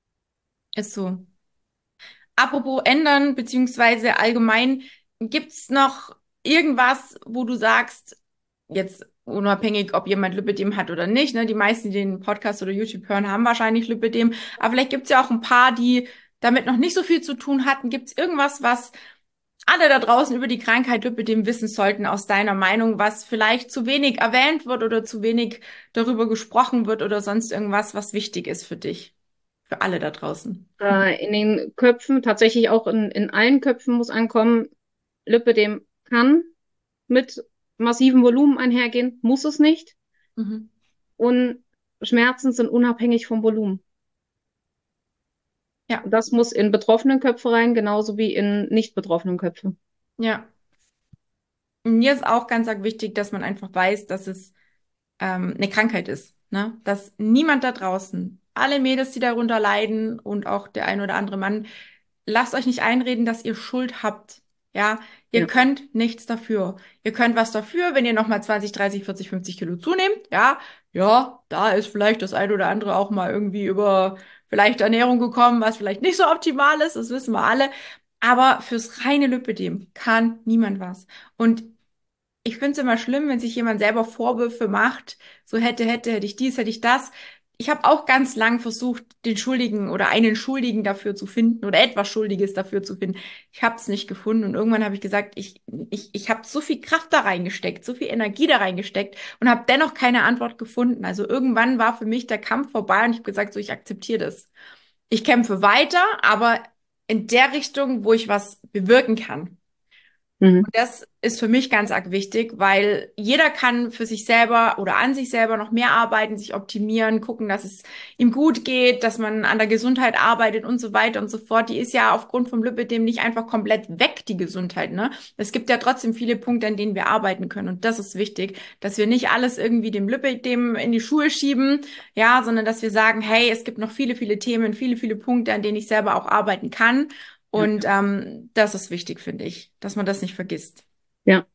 Ist so. Apropos ändern, beziehungsweise allgemein, gibt's noch irgendwas, wo du sagst, jetzt unabhängig, ob jemand Lipödem hat oder nicht, ne? Die meisten, die den Podcast oder YouTube hören, haben wahrscheinlich Lipödem. Aber vielleicht gibt's ja auch ein paar, die damit noch nicht so viel zu tun hatten. Gibt's irgendwas, was alle da draußen über die Krankheit Lipödem wissen sollten, aus deiner Meinung, was vielleicht zu wenig erwähnt wird oder zu wenig darüber gesprochen wird oder sonst irgendwas, was wichtig ist für dich, für alle da draußen? Äh, in den Köpfen, tatsächlich auch in, in allen Köpfen muss ankommen, Lipödem kann mit massivem Volumen einhergehen, muss es nicht. Mhm. Und Schmerzen sind unabhängig vom Volumen. Ja. Und das muss in betroffenen Köpfe rein, genauso wie in nicht betroffenen Köpfe. Ja, mir ist auch ganz arg wichtig, dass man einfach weiß, dass es ähm, eine Krankheit ist, ne? Dass niemand da draußen, alle Mädels, die darunter leiden und auch der ein oder andere Mann, lasst euch nicht einreden, dass ihr Schuld habt. Ja, ihr Ja, könnt nichts dafür. Ihr könnt was dafür, wenn ihr nochmal zwanzig, dreißig, vierzig, fünfzig Kilo zunehmt. Ja, ja, da ist vielleicht das ein oder andere auch mal irgendwie über vielleicht Ernährung gekommen, was vielleicht nicht so optimal ist. Das wissen wir alle. Aber fürs reine Lipödem kann niemand was. Und ich finde es immer schlimm, wenn sich jemand selber Vorwürfe macht, so hätte, hätte, hätte ich dies, hätte ich das. Ich habe auch ganz lang versucht, den Schuldigen oder einen Schuldigen dafür zu finden oder etwas Schuldiges dafür zu finden. Ich habe es nicht gefunden und irgendwann habe ich gesagt, ich, ich, ich habe so viel Kraft da reingesteckt, so viel Energie da reingesteckt und habe dennoch keine Antwort gefunden. Also irgendwann war für mich der Kampf vorbei und ich habe gesagt, so ich akzeptiere das. Ich kämpfe weiter, aber in der Richtung, wo ich was bewirken kann. Mhm. Das ist für mich ganz arg wichtig, weil jeder kann für sich selber oder an sich selber noch mehr arbeiten, sich optimieren, gucken, dass es ihm gut geht, dass man an der Gesundheit arbeitet und so weiter und so fort. Die ist ja aufgrund vom Lipödem nicht einfach komplett weg, die Gesundheit, ne? Es gibt ja trotzdem viele Punkte, an denen wir arbeiten können. Und das ist wichtig, dass wir nicht alles irgendwie dem Lipödem in die Schuhe schieben, ja, sondern dass wir sagen, hey, es gibt noch viele, viele Themen, viele, viele Punkte, an denen ich selber auch arbeiten kann. Ja. Und ähm, das ist wichtig, finde ich, dass man das nicht vergisst. Ja.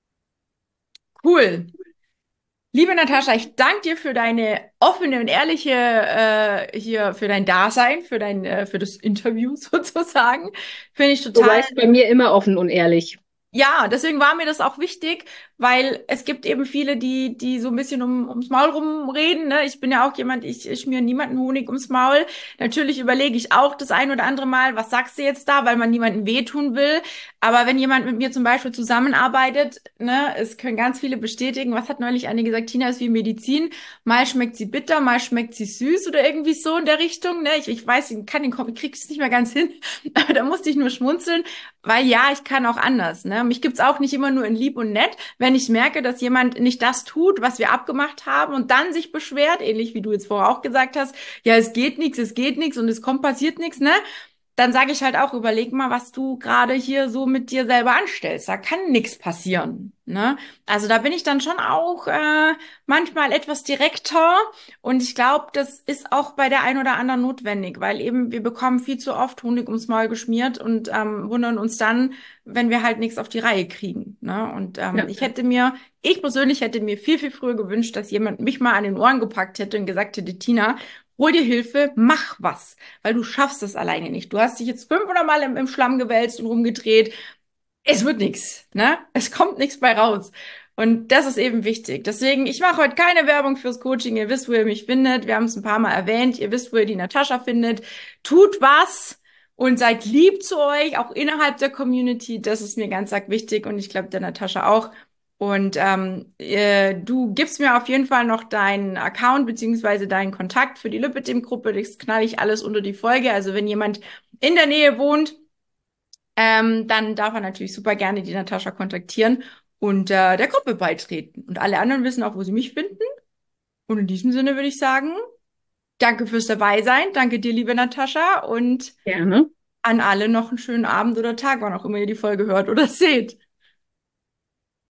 Cool. Liebe Natascha, ich danke dir für deine offene und ehrliche äh, hier, für dein Dasein, für dein, äh, für das Interview sozusagen. Finde ich Du total. weißt bei mir immer offen und ehrlich. Ja, deswegen war mir das auch wichtig, weil es gibt eben viele, die, die so ein bisschen um, ums Maul rumreden, ne? Ich bin ja auch jemand, ich, ich schmier niemanden Honig ums Maul. Natürlich überlege ich auch das ein oder andere Mal, was sagst du jetzt da, weil man niemandem wehtun will. Aber wenn jemand mit mir zum Beispiel zusammenarbeitet, ne, es können ganz viele bestätigen, was hat neulich eine gesagt, Tina ist wie Medizin. Mal schmeckt sie bitter, mal schmeckt sie süß oder irgendwie so in der Richtung, ne? Ich, ich weiß, ich kann den Kopf, ich krieg es nicht mehr ganz hin. Aber da musste ich nur schmunzeln. Weil ja, ich kann auch anders. Ne? Mich gibt's auch nicht immer nur in lieb und nett. Wenn ich merke, dass jemand nicht das tut, was wir abgemacht haben und dann sich beschwert, ähnlich wie du jetzt vorher auch gesagt hast, ja, es geht nichts, es geht nichts und es kommt, passiert nichts, ne? Dann sage ich halt auch, überleg mal, was du gerade hier so mit dir selber anstellst. Da kann nichts passieren. Ne? Also da bin ich dann schon auch äh, manchmal etwas direkter und ich glaube, das ist auch bei der ein oder anderen notwendig, weil eben wir bekommen viel zu oft Honig ums Maul geschmiert und ähm, wundern uns dann, wenn wir halt nichts auf die Reihe kriegen. Ne? Und ähm, Ja. ich hätte mir, ich persönlich hätte mir viel, viel früher gewünscht, dass jemand mich mal an den Ohren gepackt hätte und gesagt hätte, Tina, hol dir Hilfe, mach was, weil du schaffst es alleine nicht. Du hast dich jetzt fünfhundert Mal im, im Schlamm gewälzt und rumgedreht. Es wird nichts, ne? Es kommt nichts bei raus. Und das ist eben wichtig. Deswegen, ich mache heute keine Werbung fürs Coaching. Ihr wisst, wo ihr mich findet. Wir haben es ein paar Mal erwähnt. Ihr wisst, wo ihr die Natascha findet. Tut was und seid lieb zu euch, auch innerhalb der Community. Das ist mir ganz arg wichtig und ich glaube der Natascha auch. Und ähm, äh, du gibst mir auf jeden Fall noch deinen Account beziehungsweise deinen Kontakt für die Lipidem-Gruppe. Das knall ich alles unter die Folge. Also wenn jemand in der Nähe wohnt, ähm, dann darf er natürlich super gerne die Natascha kontaktieren und äh, der Gruppe beitreten. Und alle anderen wissen auch, wo sie mich finden. Und in diesem Sinne würde ich sagen, danke fürs Dabeisein. Danke dir, liebe Natascha. Und Gerne. an alle noch einen schönen Abend oder Tag, wann auch immer ihr die Folge hört oder seht.